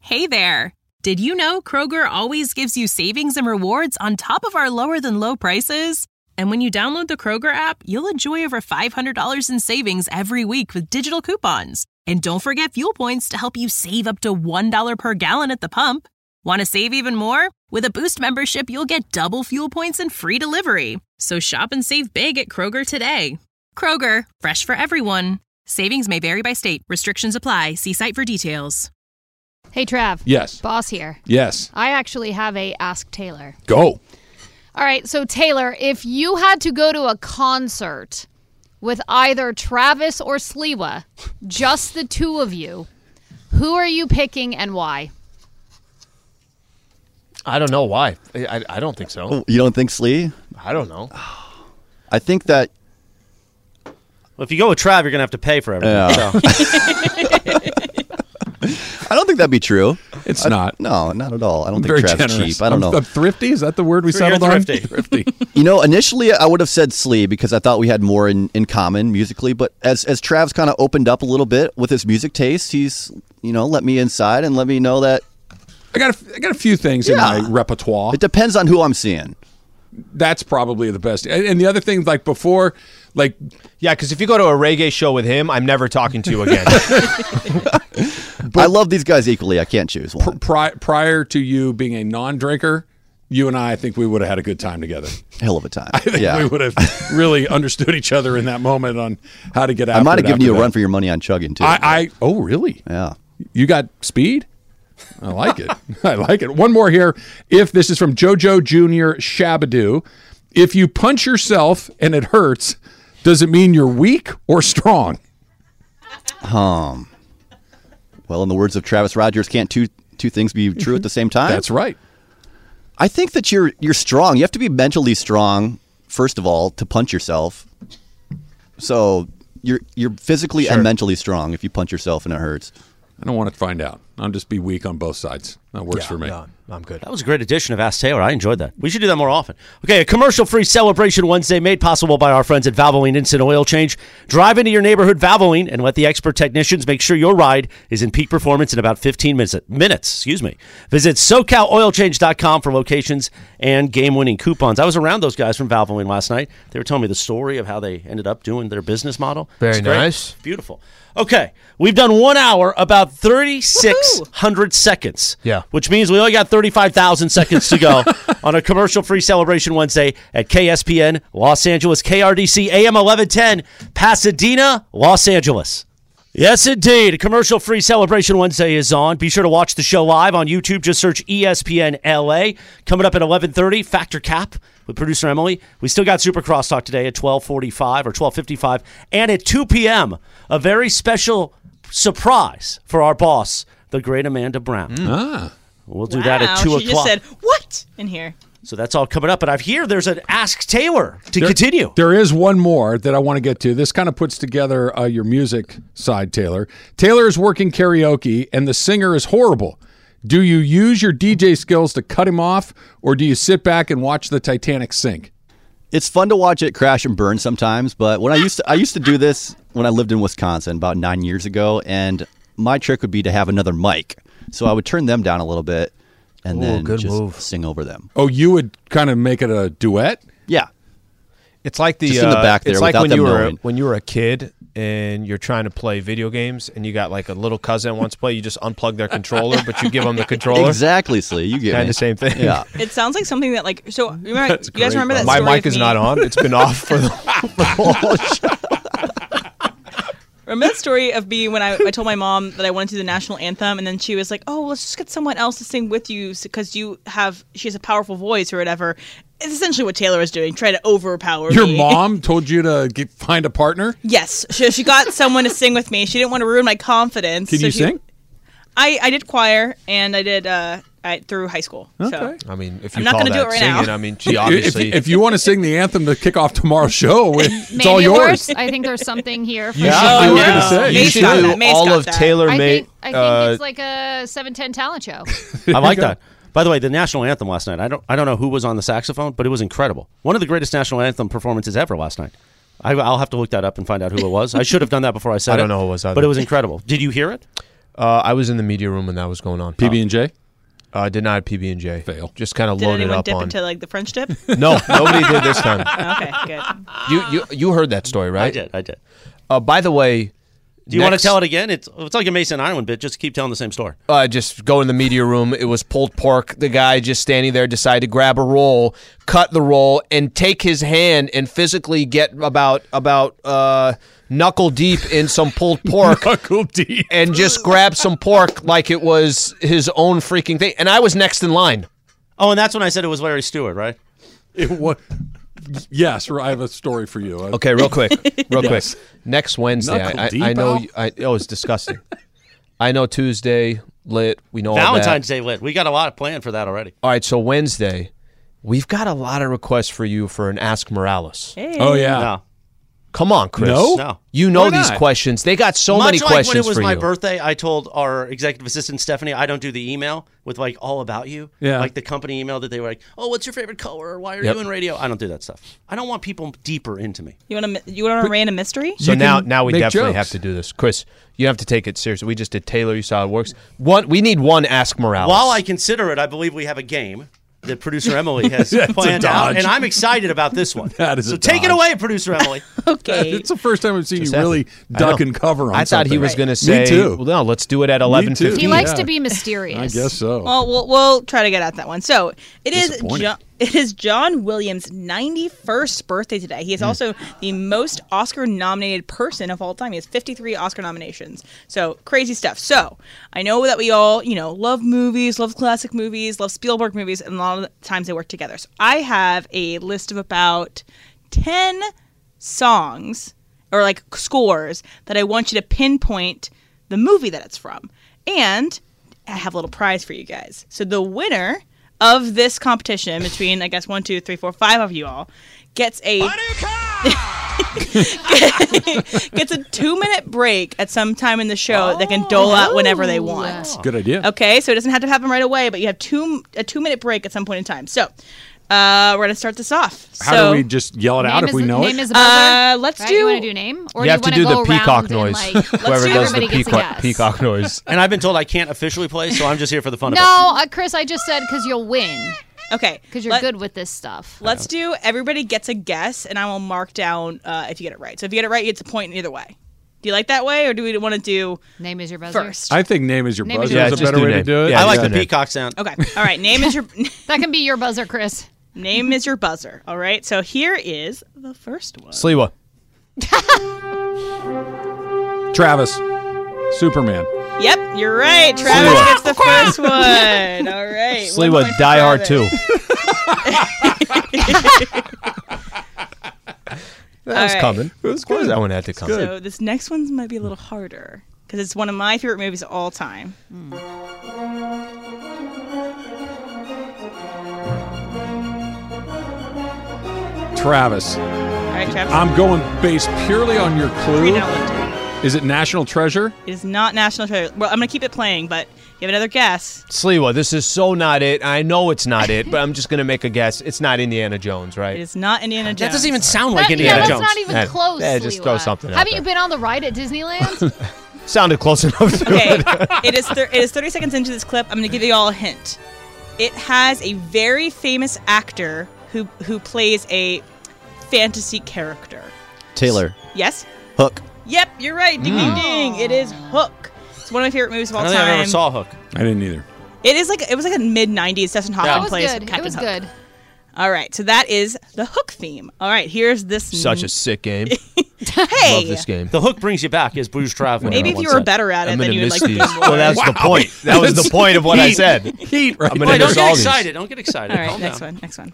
Hey there! Did you know Kroger always gives you savings and rewards on top of our lower-than-low prices? And when you download the Kroger app, you'll enjoy over $500 in savings every week with digital coupons. And don't forget fuel points to help you save up to $1 per gallon at the pump. Want to save even more? With a Boost membership, you'll get double fuel points and free delivery. So shop and save big at Kroger today. Kroger, fresh for everyone. Savings may vary by state. Restrictions apply. See site for details. Hey, Trav. Yes. Boss here. Yes. I actually have a Ask Taylor. Go. All right, so Taylor, if you had to go to a concert with either Travis or Sliwa, just the two of you, who are you picking and why? I don't know why. I don't think so. You don't think Slee? I don't know. I think that... Well, if you go with Trav, you're going to have to pay for everything. Yeah. So. I don't think that'd be true. It's not. No, not at all. I don't Very think Trav's generous. cheap. I don't know. I'm thrifty? Is that the word we settled on? Thrifty. You know, initially I would have said Slee because I thought we had more in common musically. But as Trav's kind of opened up a little bit with his music taste, he's, let me inside and let me know that... I got a few things in my repertoire. It depends on who I'm seeing. That's probably the best. And the other thing, like before, like... Yeah, because if you go to a reggae show with him, I'm never talking to you again. I love these guys equally. I can't choose one. Prior to you being a non-drinker, you and I think we would have had a good time together. Hell of a time. I think we would have really understood each other in that moment on how to get out. I might have given you a run for your money on chugging, too. Oh, really? Yeah. You got speed? I like it. I like it. One more here. If this is from JoJo Jr. Shabadoo. If you punch yourself and it hurts, does it mean you're weak or strong? Well, in the words of Travis Rogers, can't two things be true at the same time? That's right. I think that you're strong. You have to be mentally strong, first of all, to punch yourself. So you're physically and mentally strong if you punch yourself and it hurts. I don't want to find out. I'll just be weak on both sides. That works for me. No, I'm good. That was a great edition of Ask Taylor. I enjoyed that. We should do that more often. Okay, a commercial-free Celebration Wednesday made possible by our friends at Valvoline Instant Oil Change. Drive into your neighborhood Valvoline and let the expert technicians make sure your ride is in peak performance in about 15 minutes. Visit SoCalOilChange.com for locations and game-winning coupons. I was around those guys from Valvoline last night. They were telling me the story of how they ended up doing their business model. Very nice. Beautiful. Okay, we've done 1 hour, about 3,600 seconds. Yeah. Which means we only got 35,000 seconds to go on a commercial-free Celebration Wednesday at KSPN Los Angeles, KRDC AM 1110, Pasadena, Los Angeles. Yes, indeed. A commercial-free Celebration Wednesday is on. Be sure to watch the show live on YouTube. Just search ESPN LA. Coming up at 11:30, Factor Cap with producer Emily. We still got Super Crosstalk today at 12:45 or 12:55. And at 2 p.m., a very special surprise for our boss, the great Amanda Brown. We'll do that at 2 o'clock. She just said, what? In here. So that's all coming up. But I hear there's an Ask Taylor to continue. There is one more that I want to get to. This kind of puts together your music side, Taylor. Taylor is working karaoke, and the singer is horrible. Do you use your DJ skills to cut him off, or do you sit back and watch the Titanic sink? It's fun to watch it crash and burn sometimes, but when I used to do this when I lived in Wisconsin about 9 years ago, and my trick would be to have another mic. So I would turn them down a little bit and then just sing over them. Oh, you would kind of make it a duet? Yeah. It's like just in the back there. It's like when you were a kid and you're trying to play video games and you got like a little cousin that wants to play. You just unplug their controller, but you give them the controller. Exactly, Slee. You get kind of the same thing. Yeah. It sounds like something that you guys remember that My story mic is not on. It's been off for the whole show. Remember that story of me when I told my mom that I wanted to do the national anthem, and then she was like, "Oh, let's just get someone else to sing with you because she has a powerful voice or whatever." It's essentially what Taylor was doing, trying to overpower Your me. mom told you to find a partner? Yes, she got someone to sing with me. She didn't want to ruin my confidence. Can you sing? I did choir, and I did through high school. Okay. So. I mean, if you I'm not call gonna that do it right singing, now. I mean, she obviously. If you want to sing the anthem to kick off tomorrow's show, it's Maybe all it yours. works. I think there's something here. For You sure. should do, I was gonna say. you May's should got do that. May's all got of that. Taylor I made. think it's like a 710 talent show. I like that. By the way, the national anthem last night, I don't know who was on the saxophone, but it was incredible. One of the greatest national anthem performances ever last night. I'll have to look that up and find out who it was. I should have done that before I said it. I don't know who it was either. But it was incredible. Did you hear it? I was in the media room when that was going on. PB&J? Did not have PB&J. Fail. Just kind of Did loaded anyone up dip on. into like the French dip? No, nobody did this time. Okay, good. You heard that story, right? I did. By the way, Do you want to tell it again? It's like a Mason Island bit. Just keep telling the same story. Just go in the media room. It was pulled pork. The guy just standing there decided to grab a roll, cut the roll, and take his hand and physically get about knuckle deep in some pulled pork. Knuckle deep. And just grab some pork like it was his own freaking thing. And I was next in line. Oh, and that's when I said it was Larry Stewart, right? It was. Yes, I have a story for you. Okay, real quick. Yes. Quick. Next Wednesday, Knuckle deep, I know. Al? It's disgusting. I know Tuesday lit. We know all that. Valentine's Day lit. We got a lot planned for that already. All right, so Wednesday, we've got a lot of requests for you for an Ask Morales. Hey. Oh, yeah. No. Come on, Chris. No. You know Why these not? questions. They got so Much many like questions when it was for my you. birthday, I told our executive assistant Stephanie I don't do the email with like all about you. Yeah. Like the company email that they were like, "Oh, what's your favorite color? Why are Yep. you in radio?" I don't do that stuff. I don't want people deeper into me. You want a random mystery? So You now can we make definitely jokes. have to do this. Chris, you have to take it seriously. We just did Taylor. You saw how it works. We need one Ask Morales. While I consider it, I believe we have a game that producer Emily has That's a planned out, dodge. and I'm excited about this one. That is so a take it dodge. away, producer Emily. Okay. It's the first time I've seen Just you really happened. I duck know. and cover on I thought he something. was going to Me say, too. well, no, let's do it at 11:15. He likes Yeah. to be mysterious. I guess so. Well, we'll try to get at that one. So it is Disappointing. it is John Williams' 91st birthday today. He is also the most Oscar-nominated person of all time. He has 53 Oscar nominations. So crazy stuff. So I know that we all, love movies, love classic movies, love Spielberg movies, and a lot of the times they work together. So I have a list of about 10 songs or like scores that I want you to pinpoint the movie that it's from. And I have a little prize for you guys. So the winner of this competition between, I guess, 1, 2, 3, 4, 5 of you all gets a gets a 2-minute break at some time in the show that can dole out whenever they want. Good idea. Okay, so it doesn't have to happen right away, but you have a 2-minute break at some point in time. So we're gonna start this off. How do we just yell it out if we know name it? is a buzzer. Let's right? do. You want to do name, or You have to do you do want the to go peacock around and, noise. like, Whoever see does the everybody gets a guess. peacock noise. And I've been told I can't officially play, so I'm just here for the fun of it. No, Chris, I just said because you'll win Okay, because you're good with this stuff. Let's do. Everybody gets a guess, and I will mark down if you get it right. So if you get it right, you get a point either way. Do you like that way, or do we want to do Name is your buzzer. first? I think name is your Name is buzzer your is a buzzer. better Just way do to do it. name. Yeah, I like just the do it. peacock sound. Okay. All right. Name is your That can be your buzzer, Chris. name is your buzzer. All right. So here is the first one. Sliwa. Travis, Superman. Yep, you're right. Travis gets the first one. All right. 1 Sliwa, point for Die Hard Travis. 2. That was right. coming. Of course that one had to come. So this next one's might be a little harder because it's one of my favorite movies of all time. Travis. All right, Travis. I'm going based purely on your clue. Read out loud. Is it National Treasure? It is not National Treasure. Well, I'm gonna keep it playing, but you have another guess. Sliwa, this is so not it. I know it's not it, but I'm just going to make a guess. It's not Indiana Jones, It right? is not Indiana Jones. That doesn't even sound like That- Indiana yeah, Jones. that's not even close. Yeah, just throw Sliwa. something out Haven't there. you been on the ride at Disneyland? Sounded close enough to Okay, it. it is 30 seconds into this clip. I'm going to give you all a hint. It has a very famous actor who plays a fantasy character. Taylor, Yes? Hook. Yep, you're right. Ding, ding, ding. It is Hook. It's one of my favorite movies of I all don't think I time. ever saw Hook. I didn't either. It was like a mid 90s. Dustin Hoffman It was plays good. It Captain was Hook. good. All right, so that is the Hook theme. All right, here's this. Such a sick game. hey. Love this game. The Hook brings you back as Bruce Traveler. Maybe if you were better at it, I'm then gonna you would miss like these. it more. Well, that's the point. That was the point of what I said. Heat, right? I'm gonna Wait, miss don't all get these. excited. Don't get excited. All right, Calm next down. one. Next one.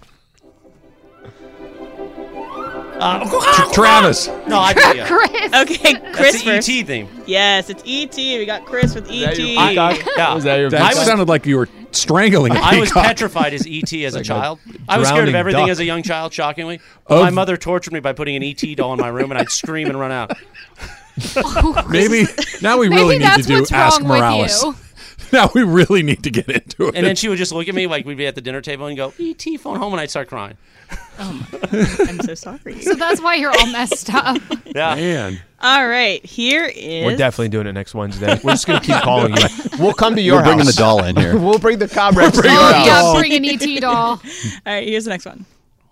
Travis. No, I got you. Chris. Okay, Chris That's the first. E.T. theme. Yes, it's E.T. We got Chris with E.T. Yeah. Was that your That sounded like you were strangling a I was peacock. petrified as E.T. as a Like a child. I was scared of drowning everything duck. as a young child, shockingly. Of- My mother tortured me by putting an E.T. doll in my room, and I'd scream and run out. Maybe now we Maybe really need to that's do what's Ask wrong Morales. with you. Now we really need to get into it. And then she would just look at me like we'd be at the dinner table and go, E.T. phone home, and I'd start crying. I'm so sorry. So that's why you're all messed up. Yeah. Man. All right, here is. We're definitely doing it next Wednesday. We're just gonna keep calling you. We'll come to your We're house. bringing the doll in here. We'll bring the Cobrex to your Oh, house. yeah, bring an ET doll. All right, here's the next one.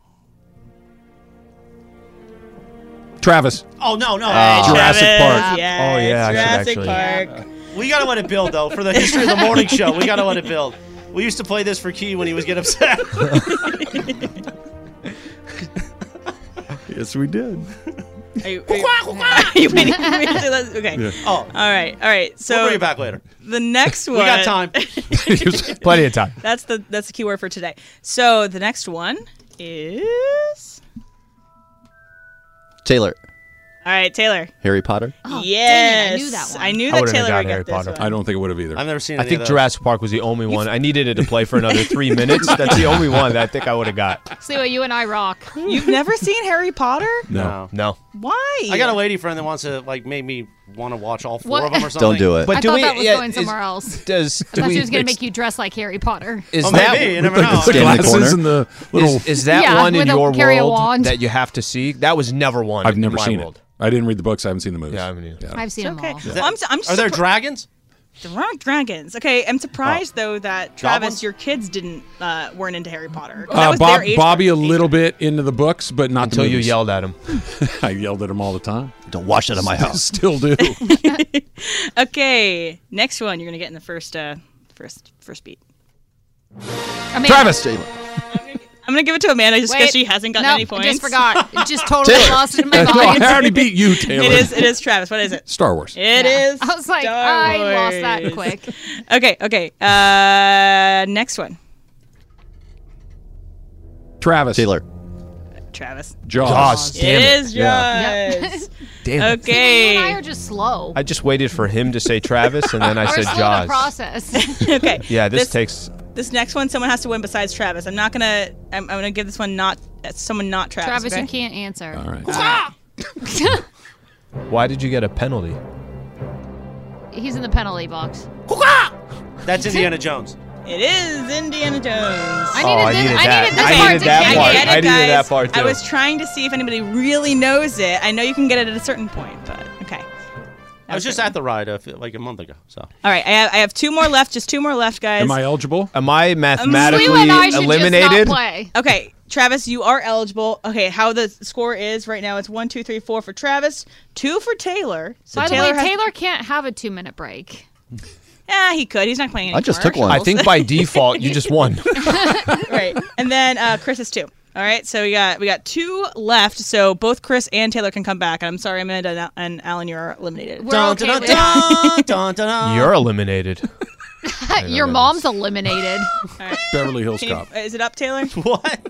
Travis. Oh, no. Jurassic Park. Yes, Oh, yeah, I should Jurassic actually- Park. We got to let it build, though. For the history of the morning show, we got to let it build. We used to play this for Key when he was getting upset. Yes, we did. Are you waiting for me to do that? Okay. Oh, All right. So we'll bring it back later. the next one. We got time. Plenty of time. That's the key word for today. So the next one is. Taylor, All right, Taylor. Harry Potter. Oh, Yes, dang it, I knew that one. I knew I that wouldn't have Taylor gotten would Harry get this Potter. one. I don't think it would have either. I've never seen I any think of those. Jurassic Park was the only one. I needed it to play for another 3 minutes. That's the only one that I think I would have got. See what you and I rock. You've never seen Harry Potter? No. No. Why? I got a lady friend that wants to make me want to watch all 4 What? of them or something. Don't do it. But I do thought we? that was yeah, going somewhere else. Does I do thought we? she was going to make you dress like Harry Potter. Is Oh, that maybe. You never know. The Stand in the glasses corner. and the little. is that Yeah, one in with a- your carry a world wand. that you have to see? That was never one. I've in never my seen world. it. I didn't read the books. I haven't seen the movies. Yeah, I haven't either. I've seen Okay. them all. Well, I'm just Are there surpri- dragons? dragons? Okay, I'm surprised though that Travis, Goblins? your kids weren't into Harry Potter. That was Bob, their age Bobby a group. little bit into the books, but not Until the you movies. yelled at him. I yelled at him all the time. Don't wash it in my house. Still do. Okay, next one you're gonna get in the first beat. Amanda. Travis. I'm gonna give it to Amanda just because Wait. she hasn't gotten Nope, any points. I just forgot. It just totally Taylor. lost it in my No, I mind. already beat you, Taylor. It is Travis. What is it? Star Wars. It Yeah. is. I was like, Star I lost Wars. that quick. Okay. Next one. Travis. Taylor, Travis. Jaws. It Damn it. is Yeah. Jaws. Damn it. You and I Okay. are just slow. I just waited for him to say Travis, and then I We're said slow to Jaws. process. Okay. Yeah, this takes. This next one, someone has to win besides Travis. I'm gonna give this one someone not Travis. Travis, okay? you can't answer. All right. Why did you get a penalty? He's in the penalty box. That's Indiana Jones. It is Indiana Jones. I needed this I part needed to that kick part. in. Get it, I needed guys. that part, too. I was trying to see if anybody really knows it. I know you can get it at a certain point, but okay. I was just at the ride like a month ago. So All right, I have 2 more left. Just 2 more left, guys. Am I eligible? Am I mathematically Slew and I should eliminated? just not play. Okay, Travis, you are eligible. Okay, how the score is right now? It's 1, 2, 3, 4 for Travis, 2 for Taylor. So By the way, has- Taylor can't have a 2-minute break. Yeah, he could. He's not playing any I just took one. I commercials. think by default you just won. Right, and then Chris is 2. All right, so we got 2 left. So both Chris and Taylor can come back. And I'm sorry, Amanda and Alan, you're eliminated. We're okay with that. You're eliminated. Your mom's eliminated. Beverly Hills Cop. Is it up, Taylor? What?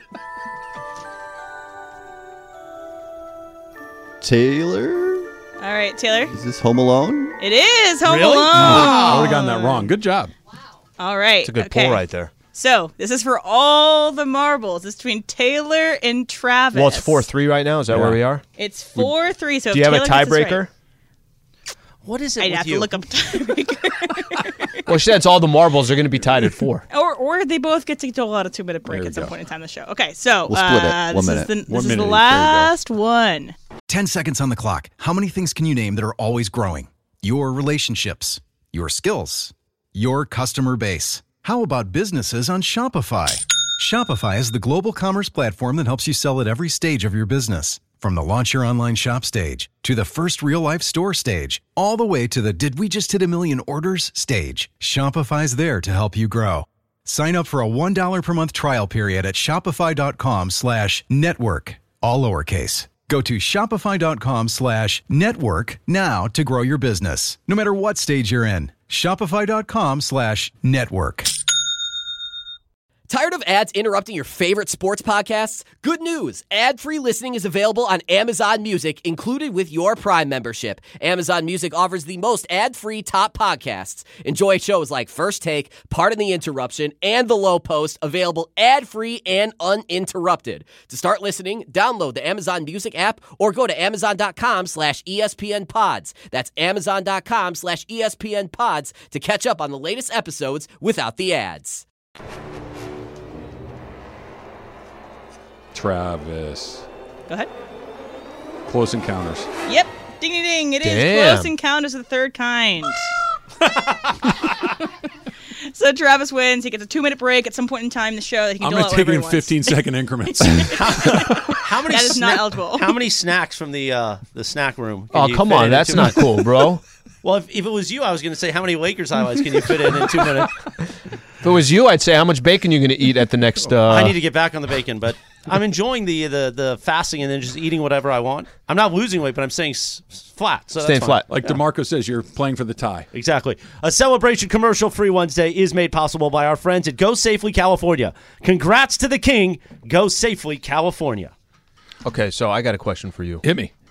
Taylor, All right, Taylor. is this Home Alone? It is Home Really? Alone. I would have gotten that wrong. Good job. All right. It's a good okay. pull right there. So this is for all the marbles. It's between Taylor and Travis. Well, it's 4-3 right now. Is that Yeah. where we are? It's 4-3. So Do you if have a Taylor gets this tiebreaker? right- What is it I'd with have you? to look up tiebreaker. Well, she said it's all the marbles are going to be tied at 4. or they both get to go out a 2-minute break There at some go. point in time in the show. Okay, so We'll split it. 1 this minute. is the, 1 this is minute the each. There you go. last one. 10 seconds on the clock. How many things can you name that are always growing? Your relationships, your skills, your customer base. How about businesses on Shopify? Shopify is the global commerce platform that helps you sell at every stage of your business. From the launch your online shop stage to the first real-life store stage, all the way to the did we just hit a million orders stage. Shopify's there to help you grow. Sign up for a $1 per month trial period at shopify.com/network, all lowercase. Go to shopify.com/network now to grow your business, no matter what stage you're in. Shopify.com/network. Tired of ads interrupting your favorite sports podcasts? Good news! Ad-free listening is available on Amazon Music, included with your Prime membership. Amazon Music offers the most ad-free top podcasts. Enjoy shows like First Take, Pardon the Interruption, and The Low Post, available ad-free and uninterrupted. To start listening, download the Amazon Music app or go to amazon.com/ESPN Pods. That's amazon.com/ESPN Pods to catch up on the latest episodes without the ads. Travis. Go ahead. Close Encounters. Yep. Ding, ding, ding. It is Damn. Close Encounters of the Third Kind. So Travis wins. He gets a 2-minute break at some point in time in the show that he can I'm dole going out to take it whatever in he wants. 15-second increments. How many That is not eligible. How many snacks from the snack room? Oh, can you come fit on. in That's 2 not minutes? cool, bro. Well, if it was you, I was going to say how many Lakers highlights can you fit in 2 minutes? If it was you, I'd say how much bacon you're going to eat at the next. I need to get back on the bacon, but I'm enjoying the fasting and then just eating whatever I want. I'm not losing weight, but I'm staying flat. So Staying that's fine. flat. Like DeMarco says, you're playing for the tie. Exactly. A celebration commercial-free Wednesday is made possible by our friends at Go Safely California. Congrats to the king. Go Safely California. Okay, so I got a question for you. Hit me.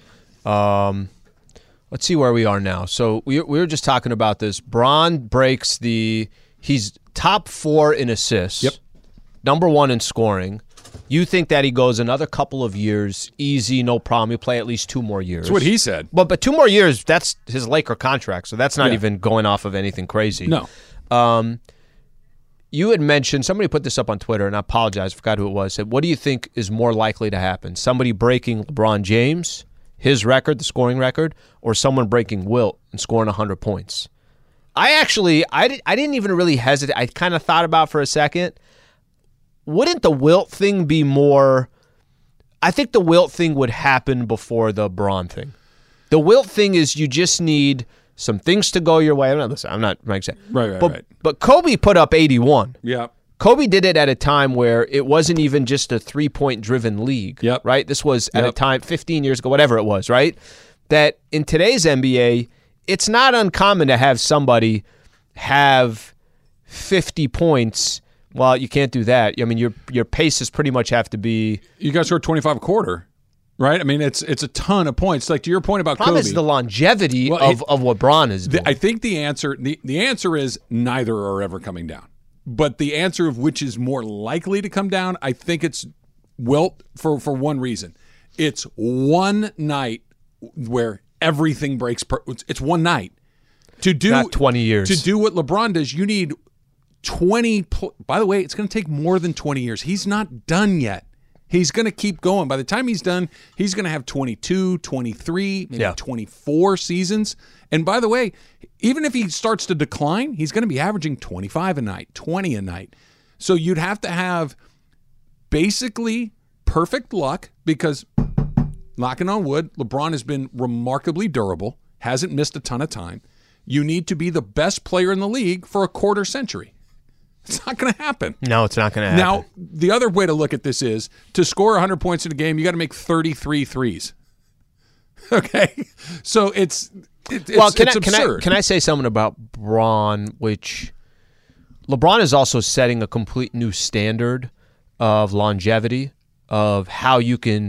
Let's see where we are now. So we were just talking about this. Bron breaks he's top 4 in assists. Yep. Number 1 in scoring. You think that he goes another couple of years, easy, no problem. He'll play at least 2 more years. That's what he said. But 2 more years, that's his Laker contract, so that's not Yeah. even going off of anything crazy. No. You had mentioned, somebody put this up on Twitter, and I apologize, I forgot who it was, said, what do you think is more likely to happen? Somebody breaking LeBron James, his record, the scoring record, or someone breaking Wilt and scoring 100 points? I didn't even really hesitate. I kind of thought about it for a second. Wouldn't the Wilt thing be more... I think the Wilt thing would happen before the Bron thing. The Wilt thing is you just need some things to go your way. I'm not saying. Right. But Kobe put up 81. Yeah. Kobe did it at a time where it wasn't even just a 3-point driven league. Yep. Right? This was at a Yep. time 15 years ago, whatever it was, right? That in today's NBA, it's not uncommon to have somebody have 50 points. Well, you can't do that. I mean, your paces pretty much have to be. You guys scored 25 a quarter, right? I mean, it's a ton of points. Like to your point about Problem Kobe. is the longevity Well, of what Bron is doing. I think the answer is neither are ever coming down. But the answer of which is more likely to come down, I think it's Wilt for one reason. It's one night where everything breaks. It's one night. To do Not 20 years. To do what LeBron does, you need 20. By the way, it's going to take more than 20 years. He's not done yet. He's going to keep going. By the time he's done, he's going to have 22, 23, maybe 24 seasons. And by the way, even if he starts to decline, he's going to be averaging 25 a night, 20 a night. So you'd have to have basically perfect luck because, knocking on wood, LeBron has been remarkably durable, hasn't missed a ton of time. You need to be the best player in the league for a quarter century. It's not going to happen. No, it's not going to happen. Now, the other way to look at this is to score 100 points in a game, you got to make 33 threes. Okay? So it's absurd. Can I say something about Bron, which LeBron is also setting a complete new standard of longevity, of how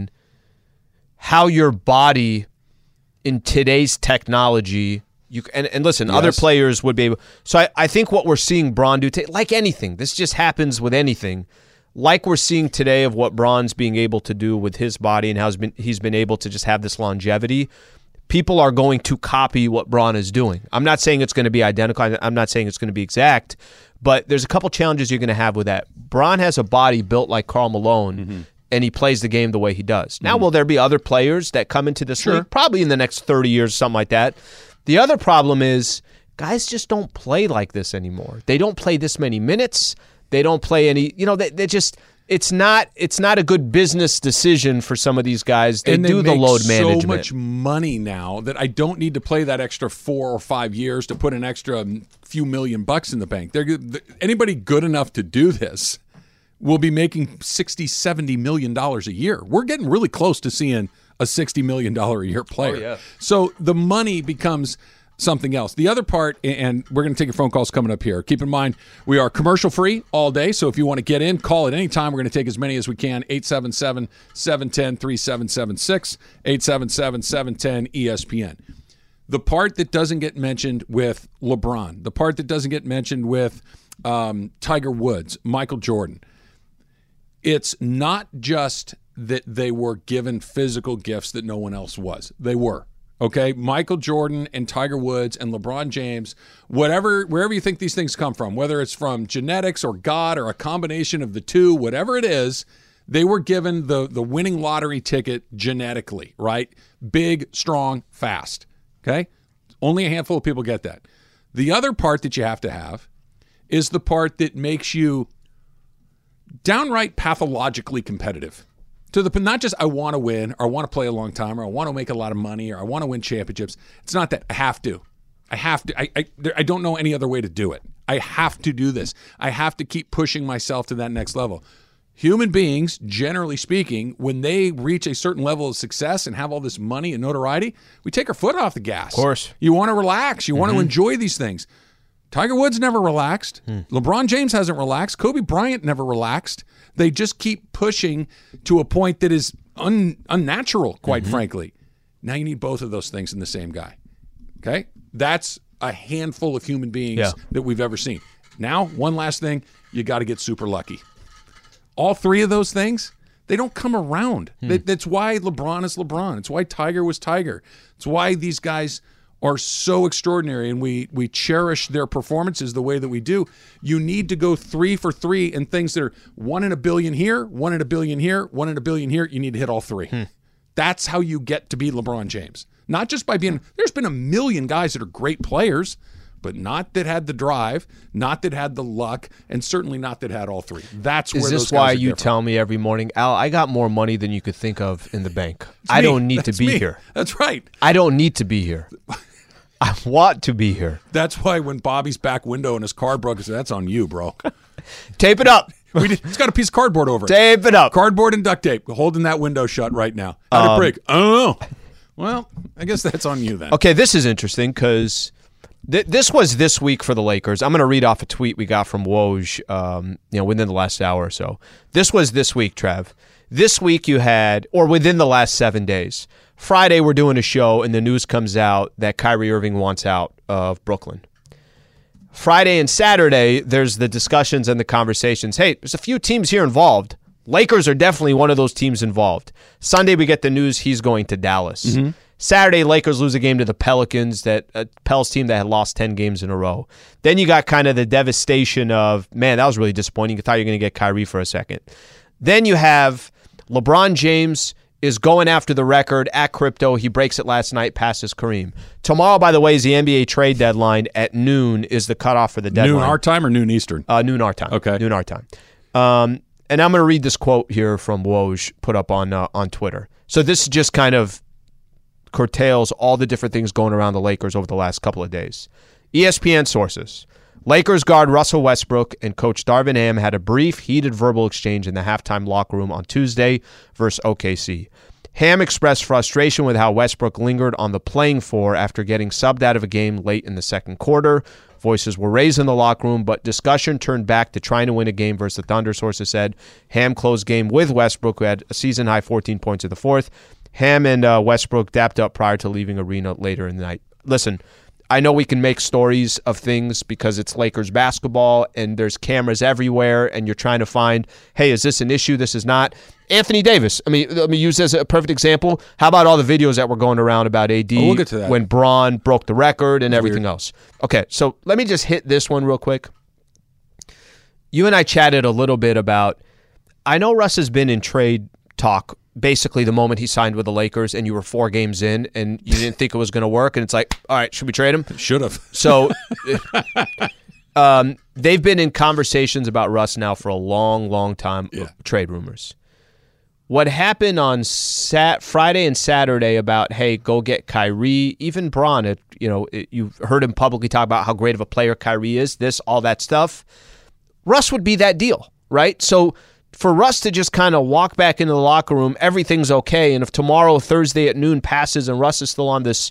your body in today's technology, and listen, other players would be able. So I think what we're seeing Bron do, like anything, this just happens with anything, like we're seeing today of what Bron's being able to do with his body and how he's been able to just have this longevity. People are going to copy what Bron is doing. I'm not saying it's going to be identical. I'm not saying it's going to be exact, but there's a couple challenges you're going to have with that. Bron has a body built like Karl Malone, and he plays the game the way he does. Now, will there be other players that come into this league? Probably in the next 30 years, something like that. The other problem is guys just don't play like this anymore. They don't play this many minutes. They don't play any, they just, it's not a good business decision for some of these guys. They do the load management. So much money now that I don't need to play that extra 4 or 5 years to put an extra few $1,000,000 in the bank. Anybody good enough to do this will be making $60-70 million a year. We're getting really close to seeing a $60 million a year player. Oh, yeah. So the money becomes something else. The other part, and we're going to take your phone calls coming up here. Keep in mind, we are commercial free all day. So if you want to get in, call at any time. We're going to take as many as we can. 877-710-3776, 877-710-ESPN. The part that doesn't get mentioned with LeBron, the part that doesn't get mentioned with Tiger Woods, Michael Jordan, it's not just that they were given physical gifts that no one else was. They were. Okay, Michael Jordan and Tiger Woods and LeBron James, wherever you think these things come from, whether it's from genetics or God or a combination of the two, whatever it is, they were given the winning lottery ticket genetically, right? Big, strong, fast. Okay, only a handful of people get that. The other part that you have to have is the part that makes you downright pathologically competitive. To the not just I want to win or I want to play a long time or I want to make a lot of money or I want to win championships. It's not that. I have to. I don't know any other way to do it. I have to do this. I have to keep pushing myself to that next level. Human beings, generally speaking, when they reach a certain level of success and have all this money and notoriety, we take our foot off the gas. Of course. You want to relax. You want to enjoy these things. Tiger Woods never relaxed. LeBron James hasn't relaxed. Kobe Bryant never relaxed. They just keep pushing to a point that is unnatural, quite frankly. Now you need both of those things in the same guy. Okay? That's a handful of human beings that we've ever seen. Now, one last thing, you got to get super lucky. All three of those things, they don't come around. That's why LeBron is LeBron. It's why Tiger was Tiger. It's why these guys are so extraordinary and we cherish their performances the way that we do. You need to go 3 for 3 in things that are 1 in a billion here, 1 in a billion here, 1 in a billion here. You need to hit all three. That's how you get to be LeBron James. Not just by being, there's been a million guys that are great players, but not that had the drive, not that had the luck, and certainly not that had all three. That's where those guys are different. Is this why you tell me every morning, Al, I got more money than you could think of in the bank. I don't need to be here. That's right. I don't need to be here. I want to be here. That's why when Bobby's back window in his car broke, I said, that's on you, bro. Tape it up. It's got a piece of cardboard over it. Tape it up. Cardboard and duct tape. Holding that window shut right now. How'd it break? I don't know. Well, I guess that's on you then. Okay, this is interesting because this was this week for the Lakers. I'm going to read off a tweet we got from Woj within the last hour or so. This was this week, Trev. This week you had, or within the last 7 days, Friday we're doing a show and the news comes out that Kyrie Irving wants out of Brooklyn. Friday and Saturday, there's the discussions and the conversations. Hey, there's a few teams here involved. Lakers are definitely one of those teams involved. Sunday we get the news he's going to Dallas. Saturday, Lakers lose a game to the Pelicans, that Pels team that had lost 10 games in a row. Then you got kind of the devastation of, man, that was really disappointing. You thought you were going to get Kyrie for a second. Then you have LeBron James is going after the record at crypto. He breaks it last night, passes Kareem. Tomorrow, by the way, is the NBA trade deadline. At noon is the cutoff for the deadline. Noon our time or noon Eastern? Noon our time. Okay. Noon our time. And I'm going to read this quote here from Woj put up on Twitter. So this just kind of curtails all the different things going around the Lakers over the last couple of days. ESPN sources. Lakers guard Russell Westbrook and coach Darvin Ham had a brief, heated verbal exchange in the halftime locker room on Tuesday versus OKC. Ham expressed frustration with how Westbrook lingered on the playing floor after getting subbed out of a game late in the second quarter. Voices were raised in the locker room, but discussion turned back to trying to win a game versus the Thunder, sources said. Ham closed game with Westbrook, who had a season-high 14 points in the fourth. Ham and Westbrook dapped up prior to leaving arena later in the night. Listen, I know we can make stories of things because it's Lakers basketball and there's cameras everywhere and you're trying to find, hey, is this an issue? This is not. Anthony Davis, let me use as a perfect example. How about all the videos that were going around about AD we'll get to that. When Braun broke the record and everything else? Okay, so let me just hit this one real quick. You and I chatted a little bit about, I know Russ has been in trade talk basically the moment he signed with the Lakers and you were 4 games in and you didn't think it was going to work and it's like, all right, should we trade him? Should have. So they've been in conversations about Russ now for a long, long time, trade rumors. What happened on Friday and Saturday about, hey, go get Kyrie, even Braun, you've heard him publicly talk about how great of a player Kyrie is, all that stuff. Russ would be that deal, right? So for Russ to just kind of walk back into the locker room, everything's okay. And if tomorrow, Thursday at noon passes and Russ is still on this,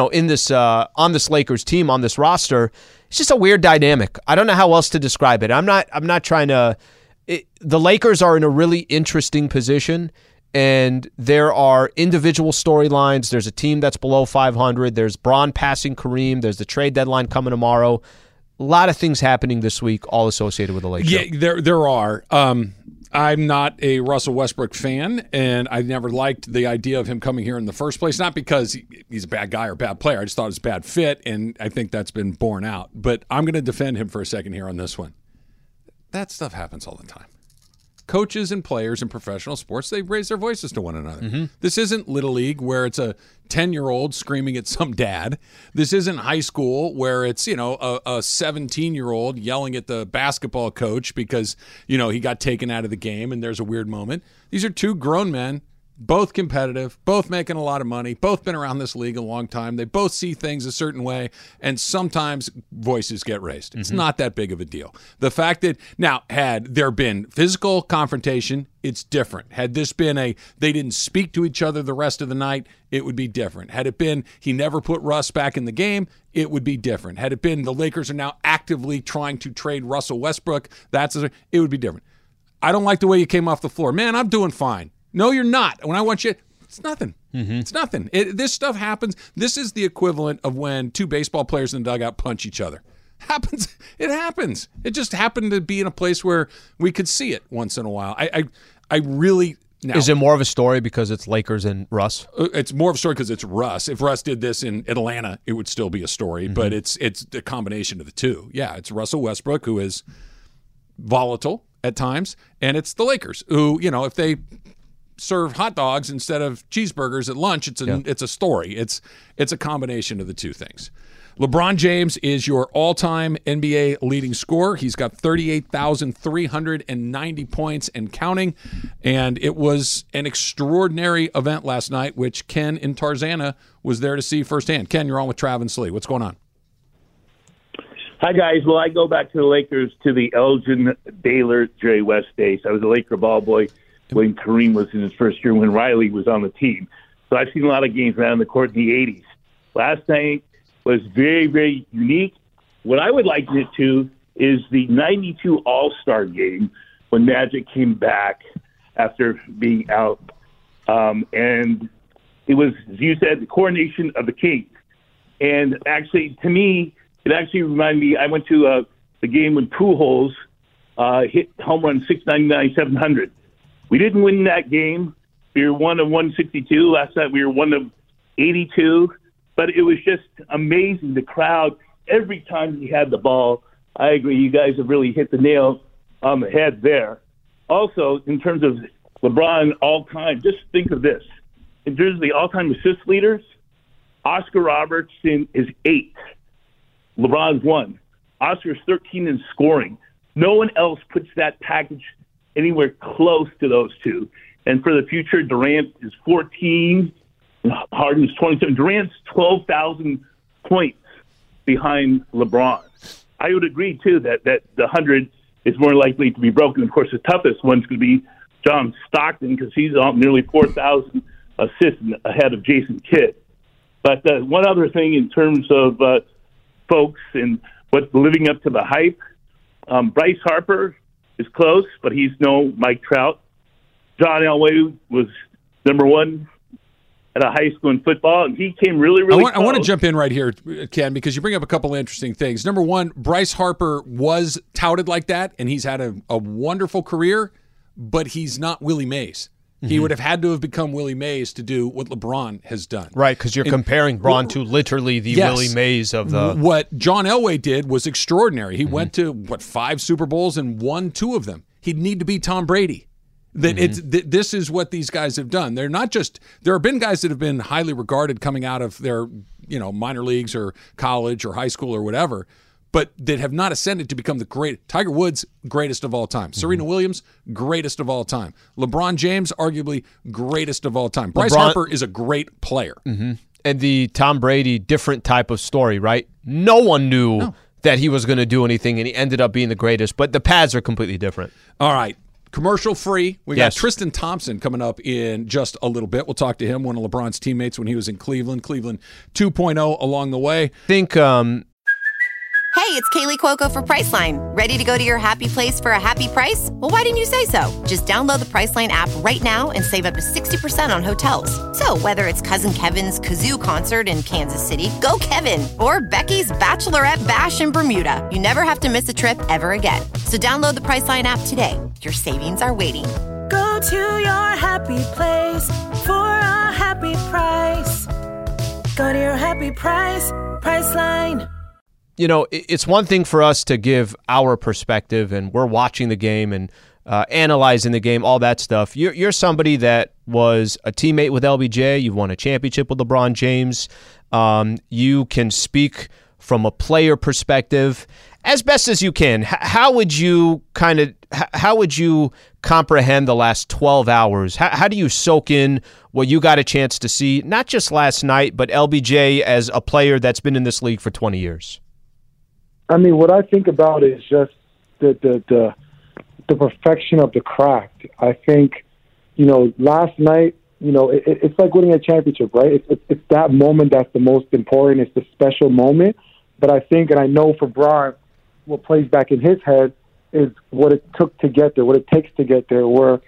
on this Lakers team, on this roster, it's just a weird dynamic. I don't know how else to describe it. I'm not trying to. The Lakers are in a really interesting position, and there are individual storylines. There's a team that's below 500. There's Bron passing Kareem. There's the trade deadline coming tomorrow. A lot of things happening this week, all associated with the Lakers. Yeah, there are. I'm not a Russell Westbrook fan, and I never liked the idea of him coming here in the first place. Not because he's a bad guy or a bad player. I just thought it was a bad fit, and I think that's been borne out. But I'm going to defend him for a second here on this one. That stuff happens all the time. Coaches and players in professional sports, they raise their voices to one another. Mm-hmm. This isn't Little League where it's a 10-year-old screaming at some dad. This isn't high school where it's, a 17-year-old yelling at the basketball coach because, he got taken out of the game and there's a weird moment. These are two grown men, both competitive, both making a lot of money, both been around this league a long time. They both see things a certain way, and sometimes voices get raised. It's not that big of a deal. The fact that, now, had there been physical confrontation, it's different. Had this been they didn't speak to each other the rest of the night, it would be different. Had it been he never put Russ back in the game, it would be different. Had it been the Lakers are now actively trying to trade Russell Westbrook, it would be different. I don't like the way you came off the floor. Man, I'm doing fine. No, you're not. When I want you, it's nothing. It's nothing. This stuff happens. This is the equivalent of when two baseball players in the dugout punch each other. It happens. It just happened to be in a place where we could see it once in a while. I really... Now, is it more of a story because it's Lakers and Russ? It's more of a story because it's Russ. If Russ did this in Atlanta, it would still be a story, but it's a combination of the two. Yeah, it's Russell Westbrook, who is volatile at times, and it's the Lakers, who, if they serve hot dogs instead of cheeseburgers at lunch, it's a story. It's a combination of the two things. LeBron James is your all-time NBA leading scorer. He's got 38,390 points and counting, and it was an extraordinary event last night, which Ken in Tarzana was there to see firsthand. Ken, you're on with Travis Lee. What's going on? Hi, guys. Well, I go back to the Lakers, to the Elgin Baylor Jerry West days. I was a Laker ball boy when Kareem was in his first year, when Riley was on the team. So I've seen a lot of games around the court in the 80s. Last night was very, very unique. What I would liken it to is the 92 All-Star game when Magic came back after being out. And it was, as you said, the coronation of the king. And actually, to me, it actually reminded me, I went to the game when Pujols hit home run 699, 700. We didn't win that game. We were 1 of 162. Last night we were 1 of 82. But it was just amazing. The crowd, every time he had the ball, I agree, you guys have really hit the nail on the head there. Also, in terms of LeBron all-time, just think of this. In terms of the all-time assist leaders, Oscar Robertson is 8. LeBron's 1. Oscar's 13 in scoring. No one else puts that package anywhere close to those two. And for the future, Durant is 14, Harden's 27. Durant's 12,000 points behind LeBron. I would agree, too, that the 100 is more likely to be broken. Of course, the toughest one's going to be John Stockton because he's on nearly 4,000 assists ahead of Jason Kidd. But one other thing in terms of folks and what's living up to the hype, Bryce Harper is close, but he's no Mike Trout. John Elway was number 1 at a high school in football, and he came really close. I want to jump in right here, Ken, because you bring up a couple of interesting things. Number one, Bryce Harper was touted like that, and he's had a wonderful career, but he's not Willie Mays. He would have had to have become Willie Mays to do what LeBron has done. Right, because you're comparing Bron to literally the Willie Mays of the... What John Elway did was extraordinary. He went to, 5 Super Bowls and won 2 of them. He'd need to be Tom Brady. This is what these guys have done. They're not just... There have been guys that have been highly regarded coming out of their minor leagues or college or high school or whatever, but that have not ascended to become the great. Tiger Woods, greatest of all time. Serena Williams, greatest of all time. LeBron James, arguably greatest of all time. Bryce Harper is a great player. And the Tom Brady, different type of story, right? No one knew that he was going to do anything, and he ended up being the greatest, but the paths are completely different. All right. Commercial free. We got Yes. Tristan Thompson coming up in just a little bit. We'll talk to him, one of LeBron's teammates when he was in Cleveland. Cleveland 2.0 along the way. Think Hey, it's Kaylee Cuoco for Priceline. Ready to go to your happy place for a happy price? Well, why didn't you say so? Just download the Priceline app right now and save up to 60% on hotels. So whether it's Cousin Kevin's Kazoo Concert in Kansas City, go Kevin, or Becky's Bachelorette Bash in Bermuda, you never have to miss a trip ever again. So download the Priceline app today. Your savings are waiting. Go to your happy place for a happy price. Go to your happy price, Priceline. you know, it's one thing for us to give our perspective, and we're watching the game and analyzing the game, all that stuff. You're somebody that was a teammate with LBJ. You've won a championship with LeBron James. You can speak from a player perspective as best as you can. How would you comprehend the last 12 hours? How do you soak in what you got a chance to see, not just last night, but LBJ as a player that's been in this league for 20 years? I mean, what I think about is just the perfection of the craft. I think, last night, it's like winning a championship, right? It's that moment that's the most important. It's the special moment. But I think, and I know for Bron, what plays back in his head is what it took to get there, what it takes to get there, where,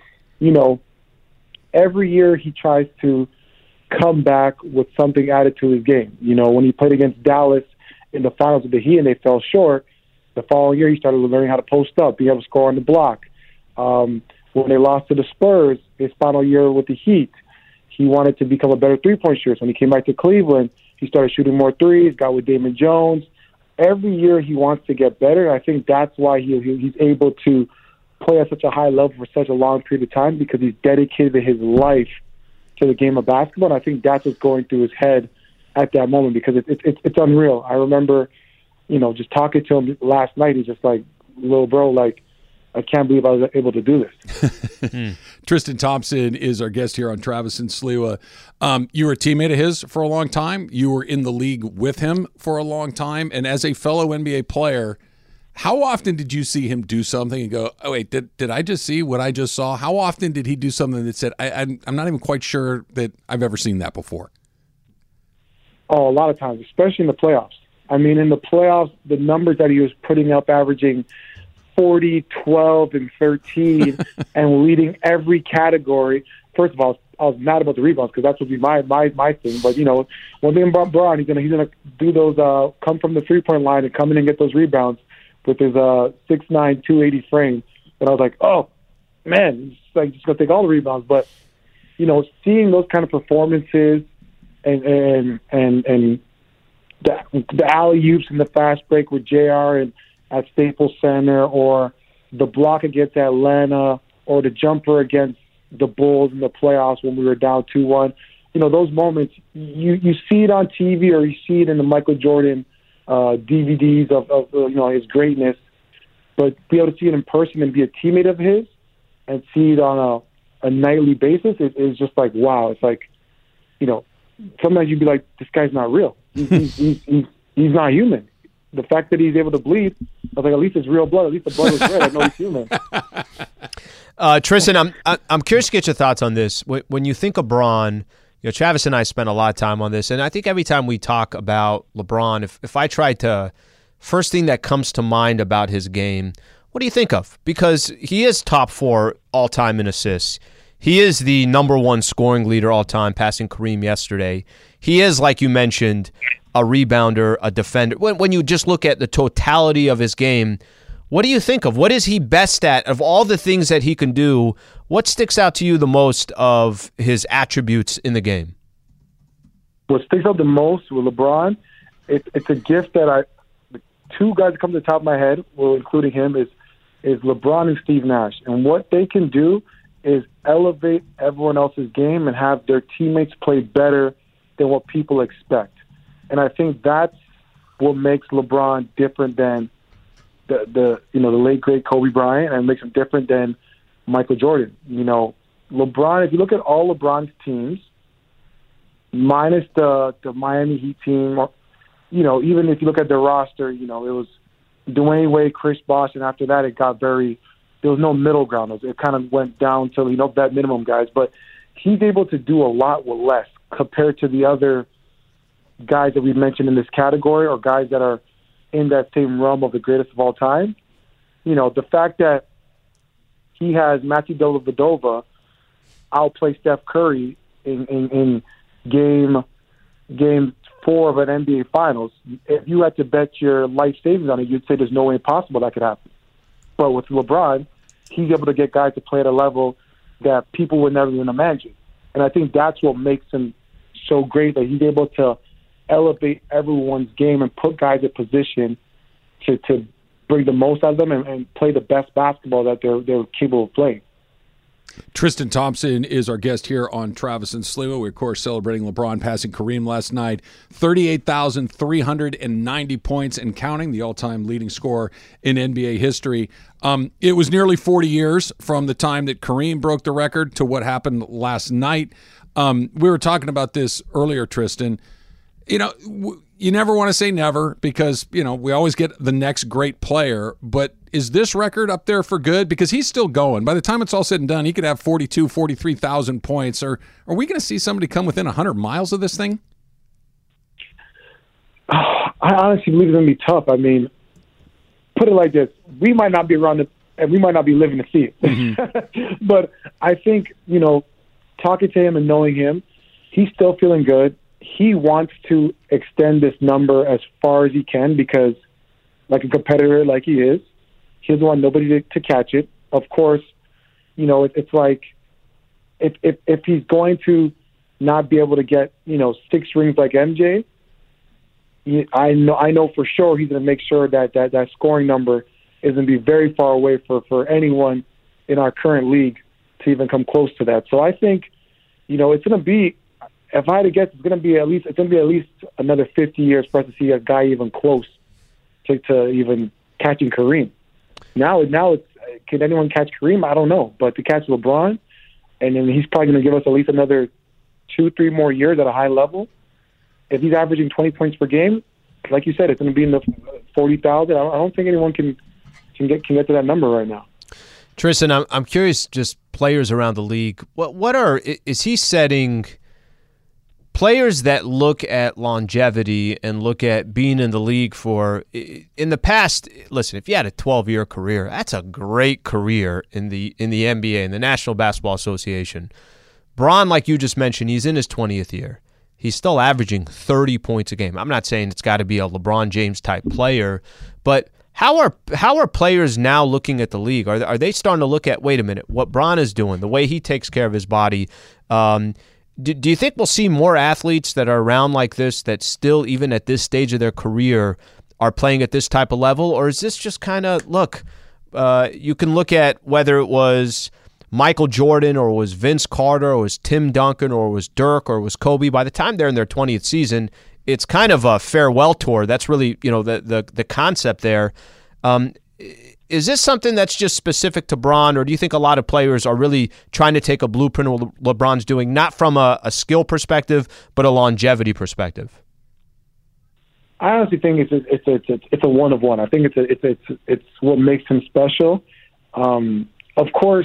every year he tries to come back with something added to his game. When he played against Dallas in the finals of the Heat and they fell short, the following year he started learning how to post up, be able to score on the block. When they lost to the Spurs his final year with the Heat, he wanted to become a better three-point shooter. So when he came back to Cleveland, he started shooting more threes, got with Damon Jones. Every year he wants to get better, and I think that's why he's able to play at such a high level for such a long period of time, because he's dedicated his life to the game of basketball, and I think that's what's going through his head at that moment, because it's unreal. I remember, just talking to him last night, he's just like, little bro, like, I can't believe I was able to do this. Tristan Thompson is our guest here on Travis and Sliwa. You were a teammate of his for a long time. You were in the league with him for a long time. And as a fellow NBA player, how often did you see him do something and go, oh, wait, did I just see what I just saw? How often did he do something that said, I'm not even quite sure that I've ever seen that before? Oh, a lot of times, especially in the playoffs. I mean, in the playoffs, the numbers that he was putting up, averaging 40, 12, and 13, and leading every category. First of all, I was mad about the rebounds, because that would be my thing. But, one thing about Bron, he's gonna do those come from the 3-point line and come in and get those rebounds with his 6'9", 280 frame. And I was like, oh man, he's just gonna take all the rebounds. But seeing those kind of performances and the alley-oops and the fast break with JR and at Staples Center, or the block against Atlanta, or the jumper against the Bulls in the playoffs when we were down 2-1. Those moments, you see it on TV, or you see it in the Michael Jordan DVDs of his greatness, but be able to see it in person and be a teammate of his and see it on a nightly basis is just like, wow. It's like, sometimes you'd be like, this guy's not real. He's not human. The fact that he's able to bleed, I was like, at least it's real blood. At least the blood is red. I know he's human. Tristan, I'm curious to get your thoughts on this. When you think of Bron, Travis and I spent a lot of time on this, and I think every time we talk about LeBron, if I try to, first thing that comes to mind about his game, what do you think of? Because he is top 4 all-time in assists. He is the number 1 scoring leader all-time, passing Kareem yesterday. He is, like you mentioned, a rebounder, a defender. When you just look at the totality of his game, what do you think of? What is he best at? Of all the things that he can do, what sticks out to you the most of his attributes in the game? What sticks out the most with LeBron, it's a gift that the two guys that come to the top of my head, well, including him, is LeBron and Steve Nash. And what they can do is elevate everyone else's game and have their teammates play better than what people expect. And I think that's what makes LeBron different than the late great Kobe Bryant, and makes him different than Michael Jordan. LeBron, if you look at all LeBron's teams, minus the Miami Heat team, even if you look at their roster, it was Dwayne Wade, Chris Bosh, and after that it got very there was no middle ground. It kind of went down to, vet minimum guys. But he's able to do a lot with less compared to the other guys that we've mentioned in this category or guys that are in that same realm of the greatest of all time. The fact that he has Matthew Dellavedova outplay Steph Curry in game 4 of an NBA Finals. If you had to bet your life savings on it, you'd say there's no way possible that could happen. But with LeBron, he's able to get guys to play at a level that people would never even imagine. And I think that's what makes him so great, that he's able to elevate everyone's game and put guys in position to bring the most out of them and play the best basketball that they're capable of playing. Tristan Thompson is our guest here on Travis and Sliwa. We're, of course, celebrating LeBron passing Kareem last night. 38,390 points and counting, the all-time leading scorer in NBA history. It was nearly 40 years from the time that Kareem broke the record to what happened last night. We were talking about this earlier, Tristan. You never want to say never because, we always get the next great player. But is this record up there for good? Because he's still going. By the time it's all said and done, he could have 43,000 points. Or are we going to see somebody come within 100 miles of this thing? I honestly believe it's going to be tough. I mean, put it like this. We might not be around and we might not be living to see it. Mm-hmm. But I think, talking to him and knowing him, he's still feeling good. He wants to extend this number as far as he can because, like a competitor like he is, he doesn't want nobody to catch it. Of course, it's like if he's going to not be able to get 6 rings like MJ, I know for sure he's going to make sure that scoring number is going to be very far away for anyone in our current league to even come close to that. So I think it's going to be. If I had to guess, it's going to be at least another 50 years for us to see a guy even close to even catching Kareem. Now it's can anyone catch Kareem? I don't know, but to catch LeBron, and then he's probably going to give us at least another 2-3 more years at a high level. If he's averaging 20 points per game, like you said, it's going to be in the 40,000. I don't think anyone can get to that number right now. Tristan, I'm curious. Just players around the league. Is he setting? Players that look at longevity and look at being in the league for, in the past, listen, if you had a 12-year career, that's a great career in the NBA, in the National Basketball Association. Bron, like you just mentioned, he's in his 20th year. He's still averaging 30 points a game. I'm not saying it's got to be a LeBron James type player, but how are players now looking at the league? Are they starting to look at, wait a minute, what Bron is doing, the way he takes care of his body? Do you think we'll see more athletes that are around like this that still, even at this stage of their career, are playing at this type of level? Or is this just kind of, you can look at whether it was Michael Jordan or it was Vince Carter or it was Tim Duncan or it was Dirk or it was Kobe. By the time they're in their 20th season, it's kind of a farewell tour. That's really, the concept there. Is this something that's just specific to Bron, or do you think a lot of players are really trying to take a blueprint of what LeBron's doing, not from a skill perspective, but a longevity perspective? I honestly think it's a one of one. I think it's what makes him special. Of course,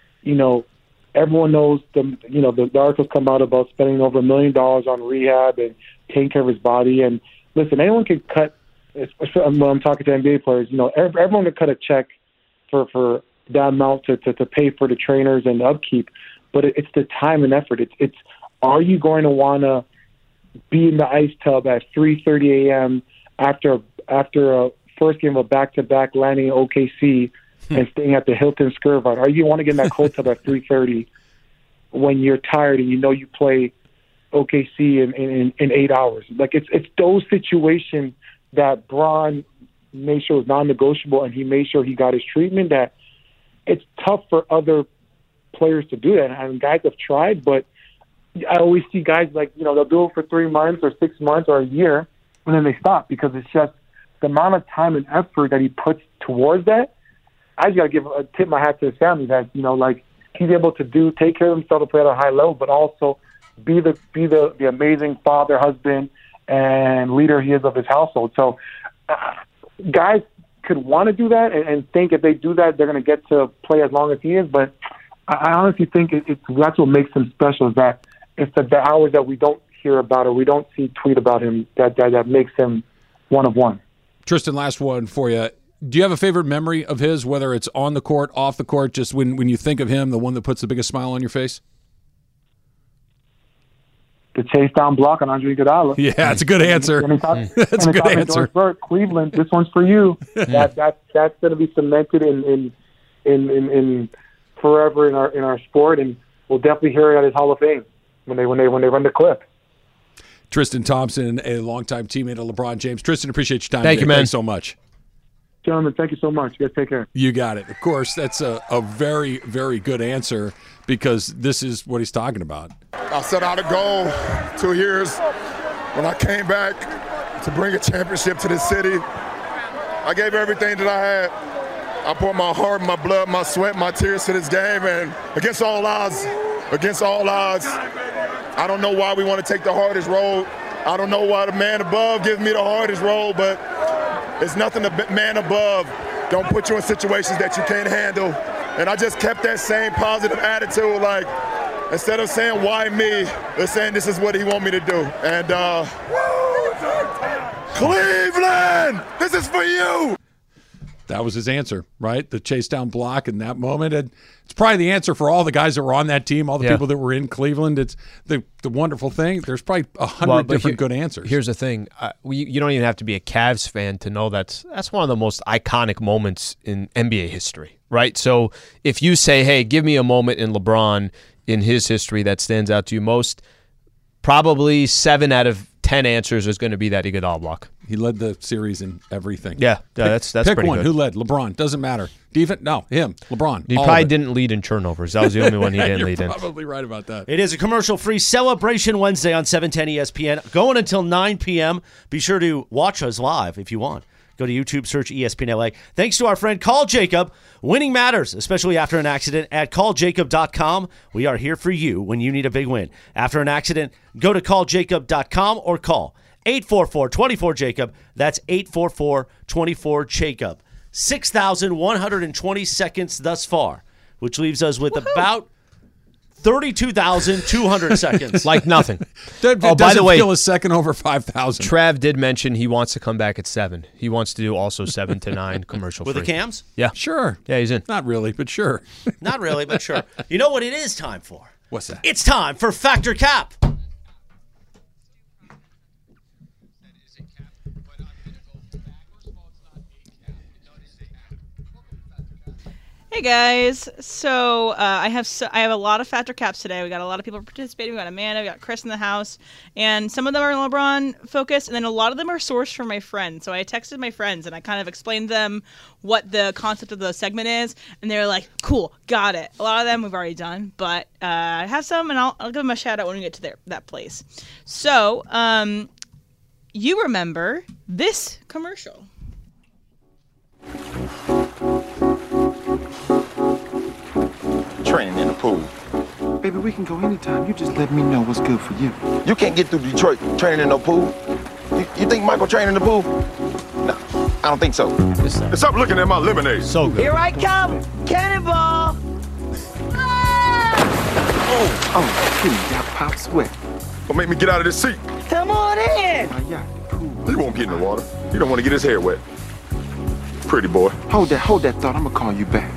everyone knows the articles come out about spending over $1 million on rehab and taking care of his body. And listen, anyone can cut. When I'm talking to NBA players, everyone can cut a check for that amount to pay for the trainers and the upkeep, but it's the time and effort. It's are you going to want to be in the ice tub at 3:30 a.m. after a first game of a back-to-back landing in OKC and staying at the Hilton Skirvine? Are you want to get in that cold tub at 3:30 when you're tired and you play OKC in 8 hours? Like it's those situations that Bron made sure was non-negotiable, and he made sure he got his treatment. That it's tough for other players to do that. And guys have tried, but I always see guys they'll do it for 3 months or 6 months or a year, and then they stop because it's just the amount of time and effort that he puts towards that. I just got to tip my hat to his family that he's able to take care of himself to play at a high level, but also be the amazing father, husband, and leader he is of his household. So guys could want to do that and think if they do that, they're going to get to play as long as he is. But I honestly think that's what makes him special, is that it's the hours that we don't hear about or we don't see tweet about him that makes him one of one. Tristan, last one for you. Do you have a favorite memory of his, whether it's on the court, off the court, just when you think of him, the one that puts the biggest smile on your face? The chase down block on Andre Iguodala. Yeah, that's a good answer. That's a good answer. Burke, Cleveland, this one's for you. That's going to be cemented in forever in our sport, and we'll definitely hear it at his Hall of Fame when they run the clip. Tristan Thompson, a longtime teammate of LeBron James. Tristan, appreciate your time. Thank you, man. Thanks so much. Gentlemen, thank you so much. You guys take care. You got it. Of course, that's a very, very good answer because this is what he's talking about. I set out a goal 2 years when I came back to bring a championship to this city. I gave everything that I had. I poured my heart, my blood, my sweat, my tears to this game, and against all odds, I don't know why we want to take the hardest road. I don't know why the man above gives me the hardest road, but it's nothing the man above don't put you in situations that you can't handle. And I just kept that same positive attitude, like instead of saying why me, they're saying this is what he want me to do. And Cleveland, this is for you. That was his answer, right? The chase down block in that moment. And it's probably the answer for all the guys that were on that team, all the people that were in Cleveland. It's the wonderful thing. There's probably 100 different good answers. Here's the thing. You don't even have to be a Cavs fan to know that's one of the most iconic moments in NBA history, right? So if you say, hey, give me a moment in LeBron in his history that stands out to you most, probably 7 out of 10 answers is going to be that Iguodala block. He led the series in everything. Yeah, that's pick pretty one. good. Who led? LeBron. Doesn't matter. Defense? No, him. LeBron. He probably didn't lead in turnovers. That was the only one he didn't lead in. You're probably right about that. It is a commercial-free Celebration Wednesday on 710 ESPN, going until 9 p.m. Be sure to watch us live if you want. Go to YouTube, search ESPN LA. Thanks to our friend Call Jacob. Winning matters, especially after an accident. At calljacob.com, we are here for you when you need a big win. After an accident, go to calljacob.com or call 844-24-JACOB. That's 844-24-JACOB. 6,120 seconds thus far, which leaves us with about 32,200 seconds. Like nothing. By the way, feel a second over 5,000. Trav did mention he wants to come back at 7. He wants to do also 7 to 9 commercial with free. the cams? Yeah. Sure. Yeah, he's in. Not really, but sure. Not really, but sure. You know what it is time for? What's that? It's time for Factor Cap. Hey guys, so I have a lot of Factor Caps today. We got a lot of people participating. We got Amanda, we got Chris in the house, and some of them are LeBron focused, and then a lot of them are sourced from my friends. So I texted my friends and I kind of explained them what the concept of the segment is, and they're like, "Cool, got it." A lot of them we've already done, but I have some, and I'll give them a shout out when we get to that place. So you remember this commercial? Training in the pool. Baby, we can go anytime. You just let me know what's good for you. You can't get through Detroit training in no pool. You think Michael trained in the pool? No, I don't think so. Stop looking at my lemonade. So good. Here I come, cannonball! Oh, please, that pop sweat. Don't make me get out of this seat. Come on in! He won't get in the water. He don't want to get his hair wet. Pretty boy. Hold that thought. I'm gonna call you back.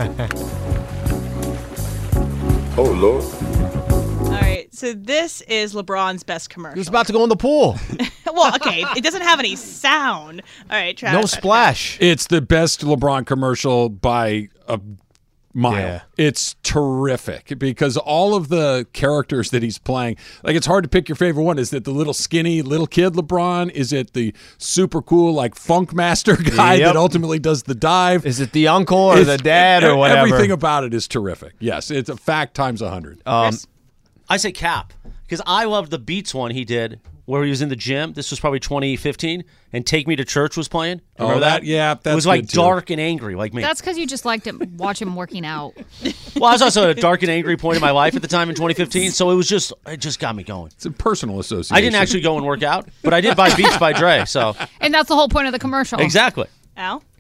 Oh, Lord. All right, so this is LeBron's best commercial. He was about to go in the pool. Well, okay, it doesn't have any sound. All right, Travis. No splash. It's the best LeBron commercial by a mile. Yeah. It's terrific because all of the characters that he's playing, like it's hard to pick your favorite one. Is it the little skinny little kid LeBron? Is it the super cool like funk master guy that ultimately does the dive? Is it the uncle or the dad or whatever? Everything about it is terrific. Yes, it's a fact times 100. I say Cap because I loved the Beats one he did where he was in the gym. This was probably 2015, and Take Me to Church was playing. Remember that? Yeah, that's it was like good, too. dark and angry like me. That's because you just liked to watch him working out. Well, I was also at a dark and angry point in my life at the time in 2015, so it just got me going. It's a personal association. I didn't actually go and work out, but I did buy Beats by Dre. So And that's the whole point of the commercial. exactly. Al?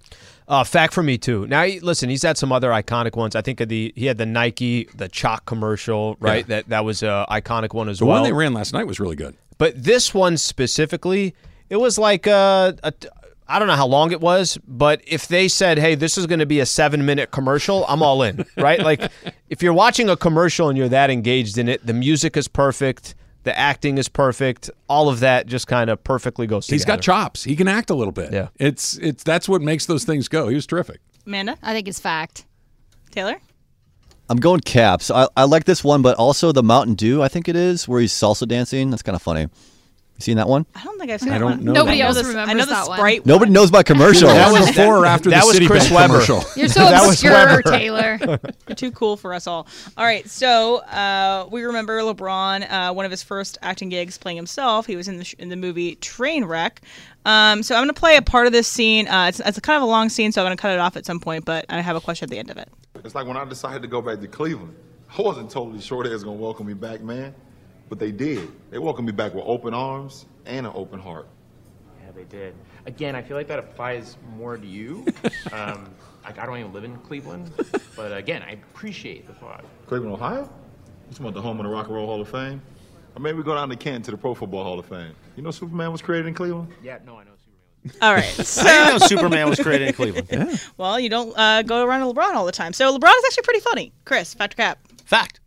Fact for me too. Now, listen, he's had some other iconic ones. I think he had the Nike, the Chalk commercial, right? Yeah. That was an iconic one as The well. one they ran last night was really good. But this one specifically, it was like I don't know how long it was, but if they said, hey, this is going to be a 7-minute commercial, I'm all in, right? Like, if you're watching a commercial and you're that engaged in it, the music is perfect, the acting is perfect, all of that just kind of perfectly goes together. He's got chops. He can act a little bit. Yeah. It's that's what makes those things go. He was terrific. Amanda? I think it's fact. Taylor? I'm going Caps. I like this one, but also the Mountain Dew, I think it is, where he's salsa dancing. That's kind of funny. You seen that one? I don't think I've seen I that don't one. know Nobody that else one. remembers I know the that one. Sprite Nobody knows my commercial. That was before or after that the was Citibank Chris Webber. commercial. You're so That was obscure, Weber. Taylor. You're too cool for us all. All right, so we remember LeBron, one of his first acting gigs playing himself. He was in the movie Trainwreck. So I'm going to play a part of this scene. It's a kind of a long scene, so I'm going to cut it off at some point, but I have a question at the end of it. It's like when I decided to go back to Cleveland. I wasn't totally sure they was going to welcome me back, man. But they did. They welcomed me back with open arms and an open heart. Yeah, they did. Again, I feel like that applies more to you. Like, I don't even live in Cleveland. But again, I appreciate the thought. Cleveland, Ohio? You talking about the home of the Rock and Roll Hall of Fame? Or maybe we go down to Canton to the Pro Football Hall of Fame. You know Superman was created in Cleveland? Yeah, no, I know Superman. All right. So, I didn't know Superman was created in Cleveland. Yeah. well, you don't go around to LeBron all the time. So LeBron is actually pretty funny. Chris, fact or cap? Fact.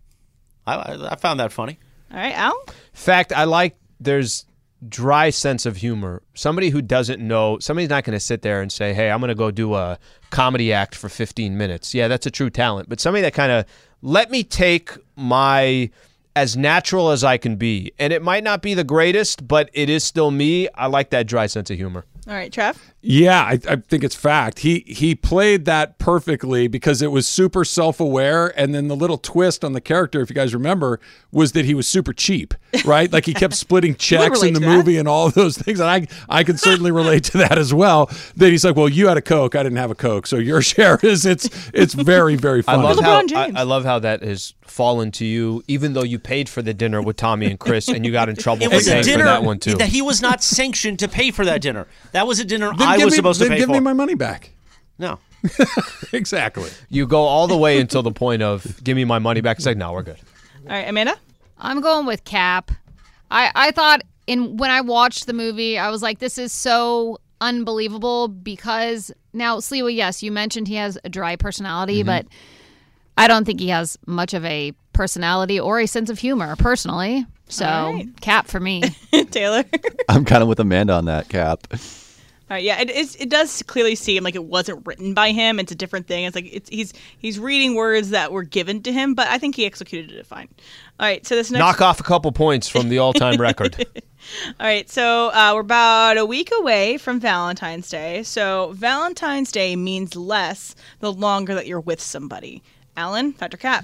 I found that funny. All right, Al? Fact, I like there's dry sense of humor. Somebody who doesn't know, somebody's not going to sit there and say, hey, I'm going to go do a comedy act for 15 minutes. Yeah, that's a true talent. But somebody that kind of, let me take my as natural as I can be. And it might not be the greatest, but it is still me. I like that dry sense of humor. All right, Trev? Yeah, I think it's fact. He played that perfectly because it was super self-aware, and then the little twist on the character, if you guys remember, was that he was super cheap, right? Like he kept splitting checks in the movie and all those things, and I can certainly relate to that as well. That he's like, well, you had a Coke, I didn't have a Coke, so your share is it's very, very funny. I love how that has fallen to you, even though you paid for the dinner with Tommy and Chris, and you got in trouble It was for a paying dinner for that one too. that he was not sanctioned to pay for that dinner. That was a dinner Then I give was me- supposed to then pay give for. me my money back. No. Exactly. You go all the way until the point of give me my money back. It's like, no, we're good. All right, Amanda? I'm going with Cap. I thought when I watched the movie, I was like, this is so unbelievable because now, Sliwa, yes, you mentioned he has a dry personality, but I don't think he has much of a personality or a sense of humor personally. So All right. Cap for me. Taylor? I'm kind of with Amanda on that, Cap. All right, yeah, it does clearly seem like it wasn't written by him. It's a different thing. It's like he's reading words that were given to him, but I think he executed it fine. All right, so this next Knock off a couple points from the all-time record. All right, so we're about a week away from Valentine's Day. So Valentine's Day means less the longer that you're with somebody. Alan, fact or cap?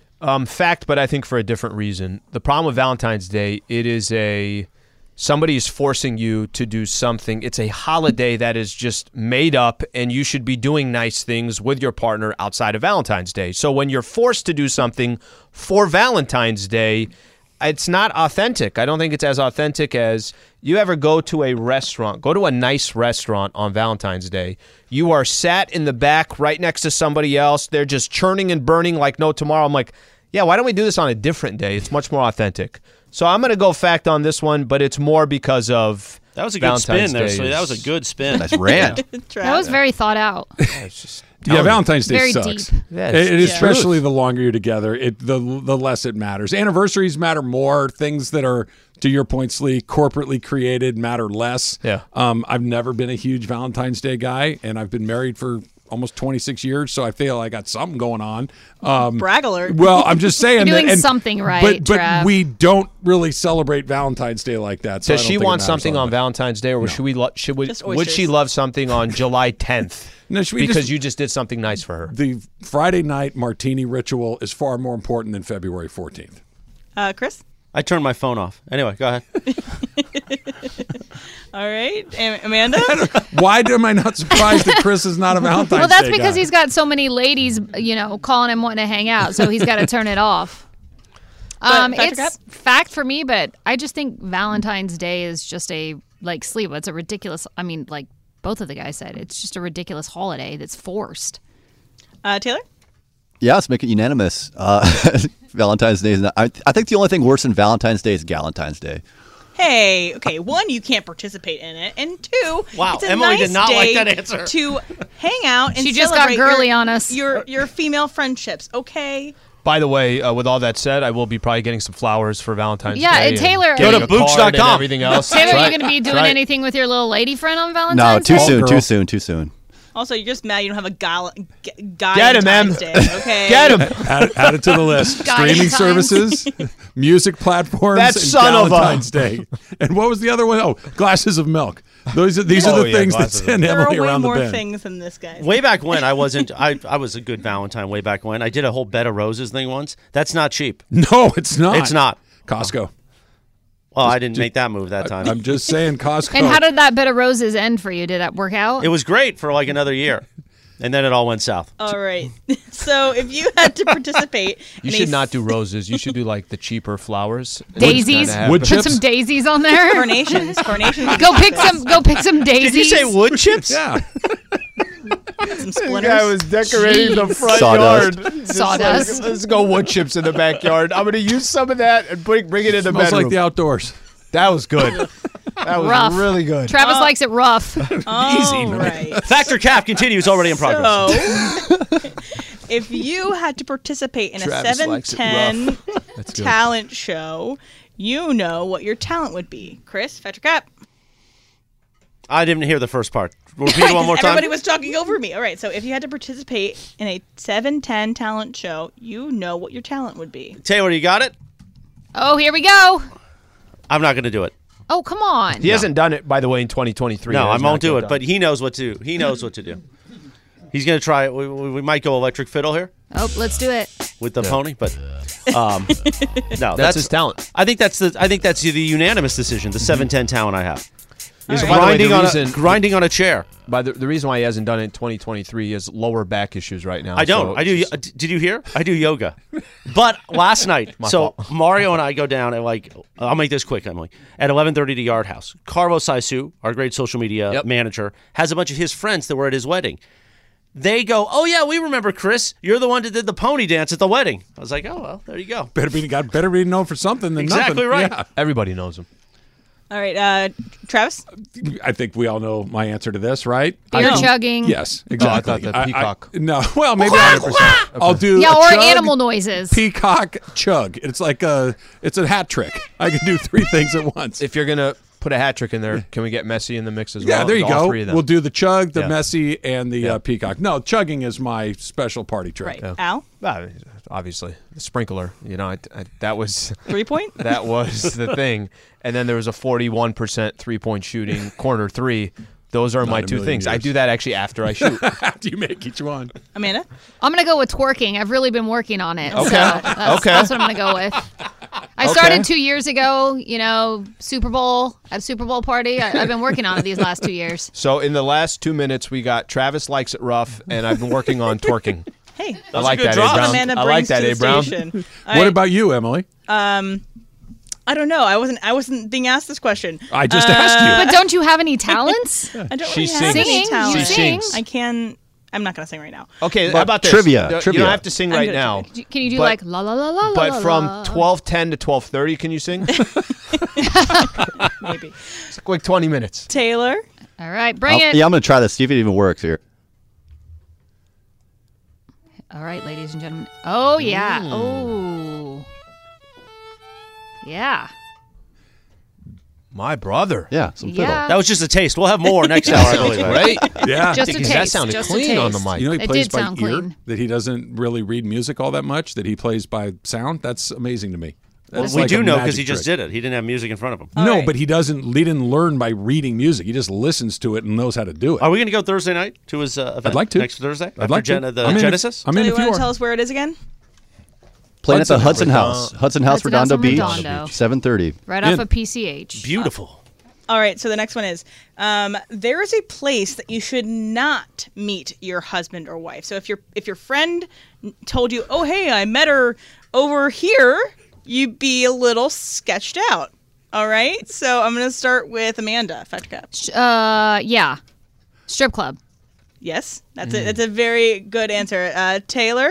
Fact, but I think for a different reason. The problem with Valentine's Day, it is somebody is forcing you to do something. It's a holiday that is just made up, and you should be doing nice things with your partner outside of Valentine's Day. So when you're forced to do something for Valentine's Day, it's not authentic. I don't think it's as authentic as you ever go to a restaurant, go to a nice restaurant on Valentine's Day. You are sat in the back right next to somebody else. They're just churning and burning like no tomorrow. I'm like, yeah, why don't we do this on a different day? It's much more authentic. So I'm going to go fact on this one, but it's more because of That was a good Valentine's spin there, Day Slee. That is- was a good spin. Nice rant. That was very thought out. Yeah, Valentine's Day Very sucks. deep. Yeah, It it's especially the longer you're together, the less it matters. Anniversaries matter more. Things that are, to your point, Slee, corporately created matter less. Yeah. I've never been a huge Valentine's Day guy, and I've been married for almost 26 years, so I feel I got something going on. Brag alert. Well, I'm just saying You're doing that, something right, but Trav. we don't really celebrate Valentine's Day like that. So I Does don't she think it want matters something all on that. Valentine's Day, or Just would she oysters. love something on July 10th? No, should we because just- you just did something nice for her. The Friday night martini ritual is far more important than February 14th. Chris? I turned my phone off. Anyway, go ahead. All right, Amanda? Why am I not surprised that Chris is not a Valentine's Day Well, that's because guy? he's got so many ladies, calling him wanting to hang out, so he's got to turn it off. Fact or It's cap? fact for me, but I just think Valentine's Day is just Sliwa. It's a ridiculous. both of the guys said. It's just a ridiculous holiday that's forced. Taylor? Yeah, let's make it unanimous. Valentine's Day is not. I think the only thing worse than Valentine's Day is Galentine's Day. Hey, okay. 1, you can't participate in it, and 2, Wow, it's a Emily nice did not like day that answer. to hang out and She just got celebrate girly on us. Your female friendships. Okay. By the way, with all that said, I will be probably getting some flowers for Valentine's Yeah, Day. and Taylor- getting Go to a card Booch.com. and everything else. Taylor, That's are you right. going to be doing That's right. anything with your little lady friend on No, Valentine's too Day? soon. girl. Too soon. Also, you're just mad you don't have a guy Get him, Em. Day, okay? Get him. Add it to the list. Guy Streaming times. services, music platforms, That and son of a- Valentine's Day. And what was the other one? Oh, glasses of milk. These are the things that glasses of send There are Emily way around the more bend. things than this, guys. Way back when, I wasn't. I was a good Valentine way back when. I did a whole bed of roses thing once. That's not cheap. No, it's not. It's not. Costco. Well, I didn't make that move that time. I'm just saying Costco. And how did that bed of roses end for you? Did that work out? It was great for like another year, and then it all went south. All right. So if you had to participate, You in should a not do roses. You should do like the cheaper flowers. Daisies. Wood Put chips? some daisies on there. Carnations. Carnations. Go pick some daisies. Did you say wood chips? Yeah. Some splinters. decorating the front Sawdust. yard. Sawdust. Let's go wood chips in the backyard. I'm going to use some of that and bring it in the Smells bedroom. like the outdoors. That was good. That was Rough. really good. Travis likes it rough. All right. Factor Cap continues already in progress. So, if you had to participate in Travis a likes it 7-10 That's good. talent show, you know what your talent would be. Chris, fetch your cap. I didn't hear the first part. Repeat it one more time. Everybody was talking over me. All right, so if you had to participate in a 7-10 talent show, you know what your talent would be. Taylor, you got it? Oh, here we go. I'm not going to do it. Oh, come on. He hasn't done it, by the way, in 2023. No, It I has not won't do been it. done. But he knows what to. He knows what to do. He's going to try it. We might go electric fiddle here Oh, let's do it. with the pony, but no, That's his talent. I think that's the unanimous decision. The 7-10 talent I have is right. By the way, the grinding on a chair. By the reason why he hasn't done it in 2023 is lower back issues right now. I don't. So I do. Did you hear? I do yoga. But last night, so fault. Mario and I go down at I'll make this quick, Emily. At 11:30 to Yard House. Carvo Saisu, our great social media manager, has a bunch of his friends that were at his wedding. They go, oh yeah, we remember Chris. You're the one that did the pony dance at the wedding. I was like, oh well, there you go. Better be known for something than Exactly nothing. right. Yeah. Everybody knows him. All right, Travis? I think we all know my answer to this, right? Beer I- chugging. Yes, Oh, I exactly. thought the peacock. No, well, maybe 100%. I'll do Yeah, a or chug, animal noises. peacock, chug. It's like it's a hat trick. I can do 3 things at once. If you're gonna put a hat trick in there, can we get Messi in the mix as well? Yeah, there you All go. 3 of them. We'll do the chug, the Yeah. messy, and the peacock. No, chugging is my special party trick. Right. Al? Obviously, the sprinkler. You know, that was 3-point? That was the thing. And then there was a 41% 3-point shooting, corner 3. Those are Not my in a 2 million things. I years. do that actually after I shoot. Do you make each one? Amanda? I'm going to go with twerking. I've really been working on it. Okay. So that's what I'm going to go with. I Okay. started 2 years ago, Super Bowl, at Super Bowl party. I've been working on it these last 2 years. So in the last 2 minutes, we got Travis likes it rough, and I've been working on twerking. Hey, I like a good that, drop. A. Brown. Amanda I like brings that, to A. the Brown. station. What about you, Emily? I don't know. I wasn't being asked this question. I just asked you. But don't you have any talents? I don't She really have sings. any Sing. talent. You sing. I can. I'm not gonna sing right now. Okay, But how about this? trivia, You trivia. don't have to sing I'm right good at now. Can you do But- like la la la la la? But la, from la? 12:10 to 12:30, can you sing? Maybe. It's a quick 20 minutes. Taylor. All right, bring it. Yeah, I'm going to try this. See if it even works here. All right, ladies and gentlemen. Oh yeah. Oh. Yeah. My brother. Yeah, some fiddle. Yeah. That was just a taste. We'll have more next hour, I believe. Right? Yeah. Just a Because taste. that sounded just clean a on the taste. mic. You know he It plays did by sound ear, clean. that he doesn't really read music all that much, that he plays by sound. That's amazing to me. That's We like do a know because he magic just trick. did it. He didn't have music in front of him. No, right. but he didn't learn by reading music. He just listens to it and knows how to do it. Are we going to go Thursday night to his event? I'd like to. Next Thursday? I'd like to. The I'm in if- Genesis? I'm So in you if you want to are. tell us where it is again? Playing at the Hudson Hudson House. Hudson House, Hudson House Redondo in Beach. Redondo. 7:30. Right In. off of PCH. Beautiful. All right, so the next one is there is a place that you should not meet your husband or wife. So if your friend told you, oh, hey, I met her over here, you'd be a little sketched out. All right, so I'm going to start with Amanda. Fetch cup. Yeah. Strip club. Yes, that's a very good answer. Taylor?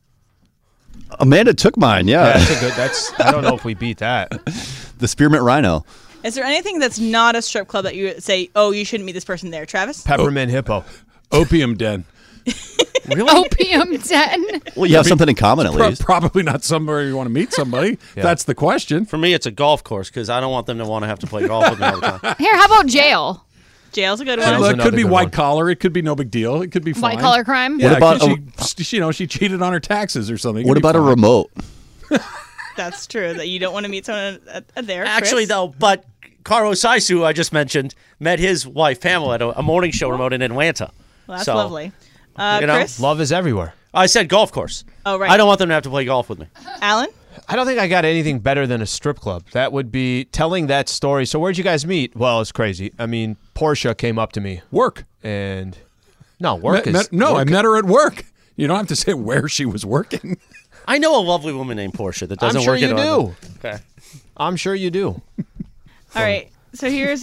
Amanda took mine. Yeah, that's a good. I don't know if we beat that. The Spearmint Rhino. Is there anything that's not a strip club that you say, oh, you shouldn't meet this person there? Travis? Peppermint Hippo. Opium Den. Really? Opium Den? Well, you have something in common at least. Probably not somewhere you want to meet somebody. Yeah. That's the question. For me, it's a golf course because I don't want them to want to have to play golf with me all the time. Here, how about jail? Jail's a good one. It could be white collar. It could be no big deal. It could be fine. White collar crime? Yeah, What about she cheated on her taxes or something. What about a remote? That's true, that you don't want to meet someone there. Actually, Chris? though, but Caro Saisu, who I just mentioned, met his wife Pamela at a morning show remote in Atlanta. Well, that's So, lovely. Chris? Love is everywhere. I said golf course. Oh, right. I don't want them to have to play golf with me. Alan? I don't think I got anything better than a strip club. That would be telling that story. So where'd you guys meet? Well, it's crazy. I mean, Portia came up to me. Work. And no, work is... I met her at work. You don't have to say where she was working. I know a lovely woman named Portia that doesn't I'm sure work you at do. Okay. I'm sure you do. All right. So here's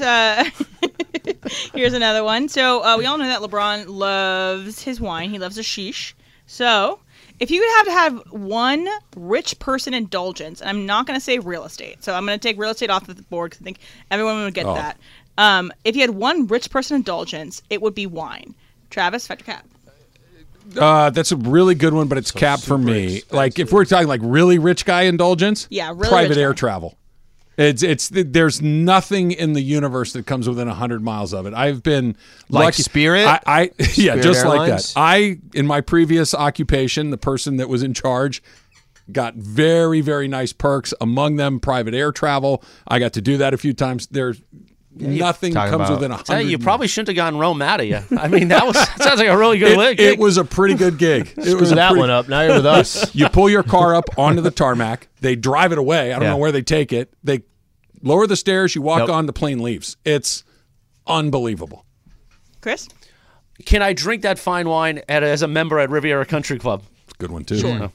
here's another one. So we all know that LeBron loves his wine. He loves a sheesh. So if you would have to have one rich person indulgence, and I'm not going to say real estate. So I'm going to take real estate off the board because I think everyone would get that. If you had one rich person indulgence, it would be wine. Travis, Factor Cap. That's a really good one, but it's capped for me. Like if we're talking like really rich guy indulgence, Yeah, really private rich air guy. travel. There's nothing in the universe that comes within 100 miles of it. I've been Like lucky. Spirit? Yeah, Spirit just Airlines? like that. In my previous occupation, the person that was in charge got very, very nice perks. Among them, private air travel. I got to do that a few times. There's nothing comes within 100. You probably shouldn't have gotten Rome out of you. I mean, that sounds like a really good gig. It was a pretty good gig. It was that one up. Now you're with us. You pull your car up onto the tarmac. They drive it away. I don't know where they take it. They lower the stairs. You walk on. The plane leaves. It's unbelievable. Chris? Can I drink that fine wine as a member at Riviera Country Club? It's a good one, too. Sure.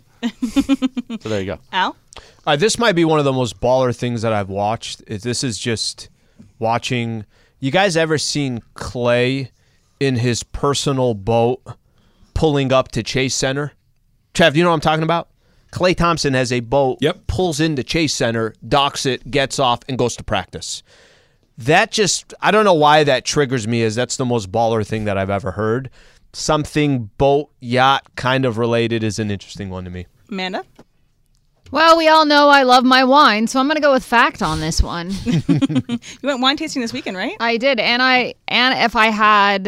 So there you go. Al? This might be one of the most baller things that I've watched. This is just watching. You guys ever seen Clay in his personal boat pulling up to Chase Center? Trev, you know what I'm talking about? Klay Thompson has a boat, pulls into Chase Center, docks it, gets off, and goes to practice. That just, I don't know why that triggers me, as that's the most baller thing that I've ever heard. Something boat, yacht kind of related is an interesting one to me. Amanda? Well, we all know I love my wine, so I'm going to go with fact on this one. You went wine tasting this weekend, right? I did, and if I had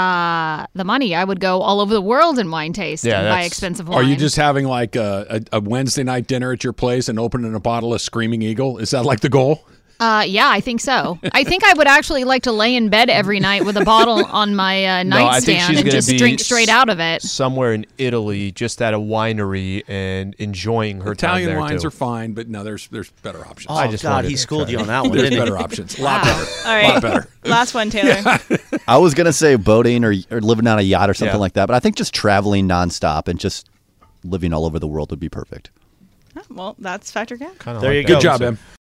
the money, I would go all over the world and wine taste and buy expensive wine. Are you just having like a Wednesday night dinner at your place and opening a bottle of Screaming Eagle? Is that like the goal? Yeah, I think so. I think I would actually like to lay in bed every night with a bottle on my nightstand and just drink straight out of it. Somewhere in Italy, just at a winery and enjoying her Italian time there wines too. are fine, but no, there's better options. Oh, God, he schooled you on that one, There's didn't he? better options. A lot better. All right. A lot better. Last one, Taylor. I was going to say boating or living on a yacht or something like that, but I think just traveling nonstop and just living all over the world would be perfect. Well, that's Factor Cap. There you go. Good job, Em.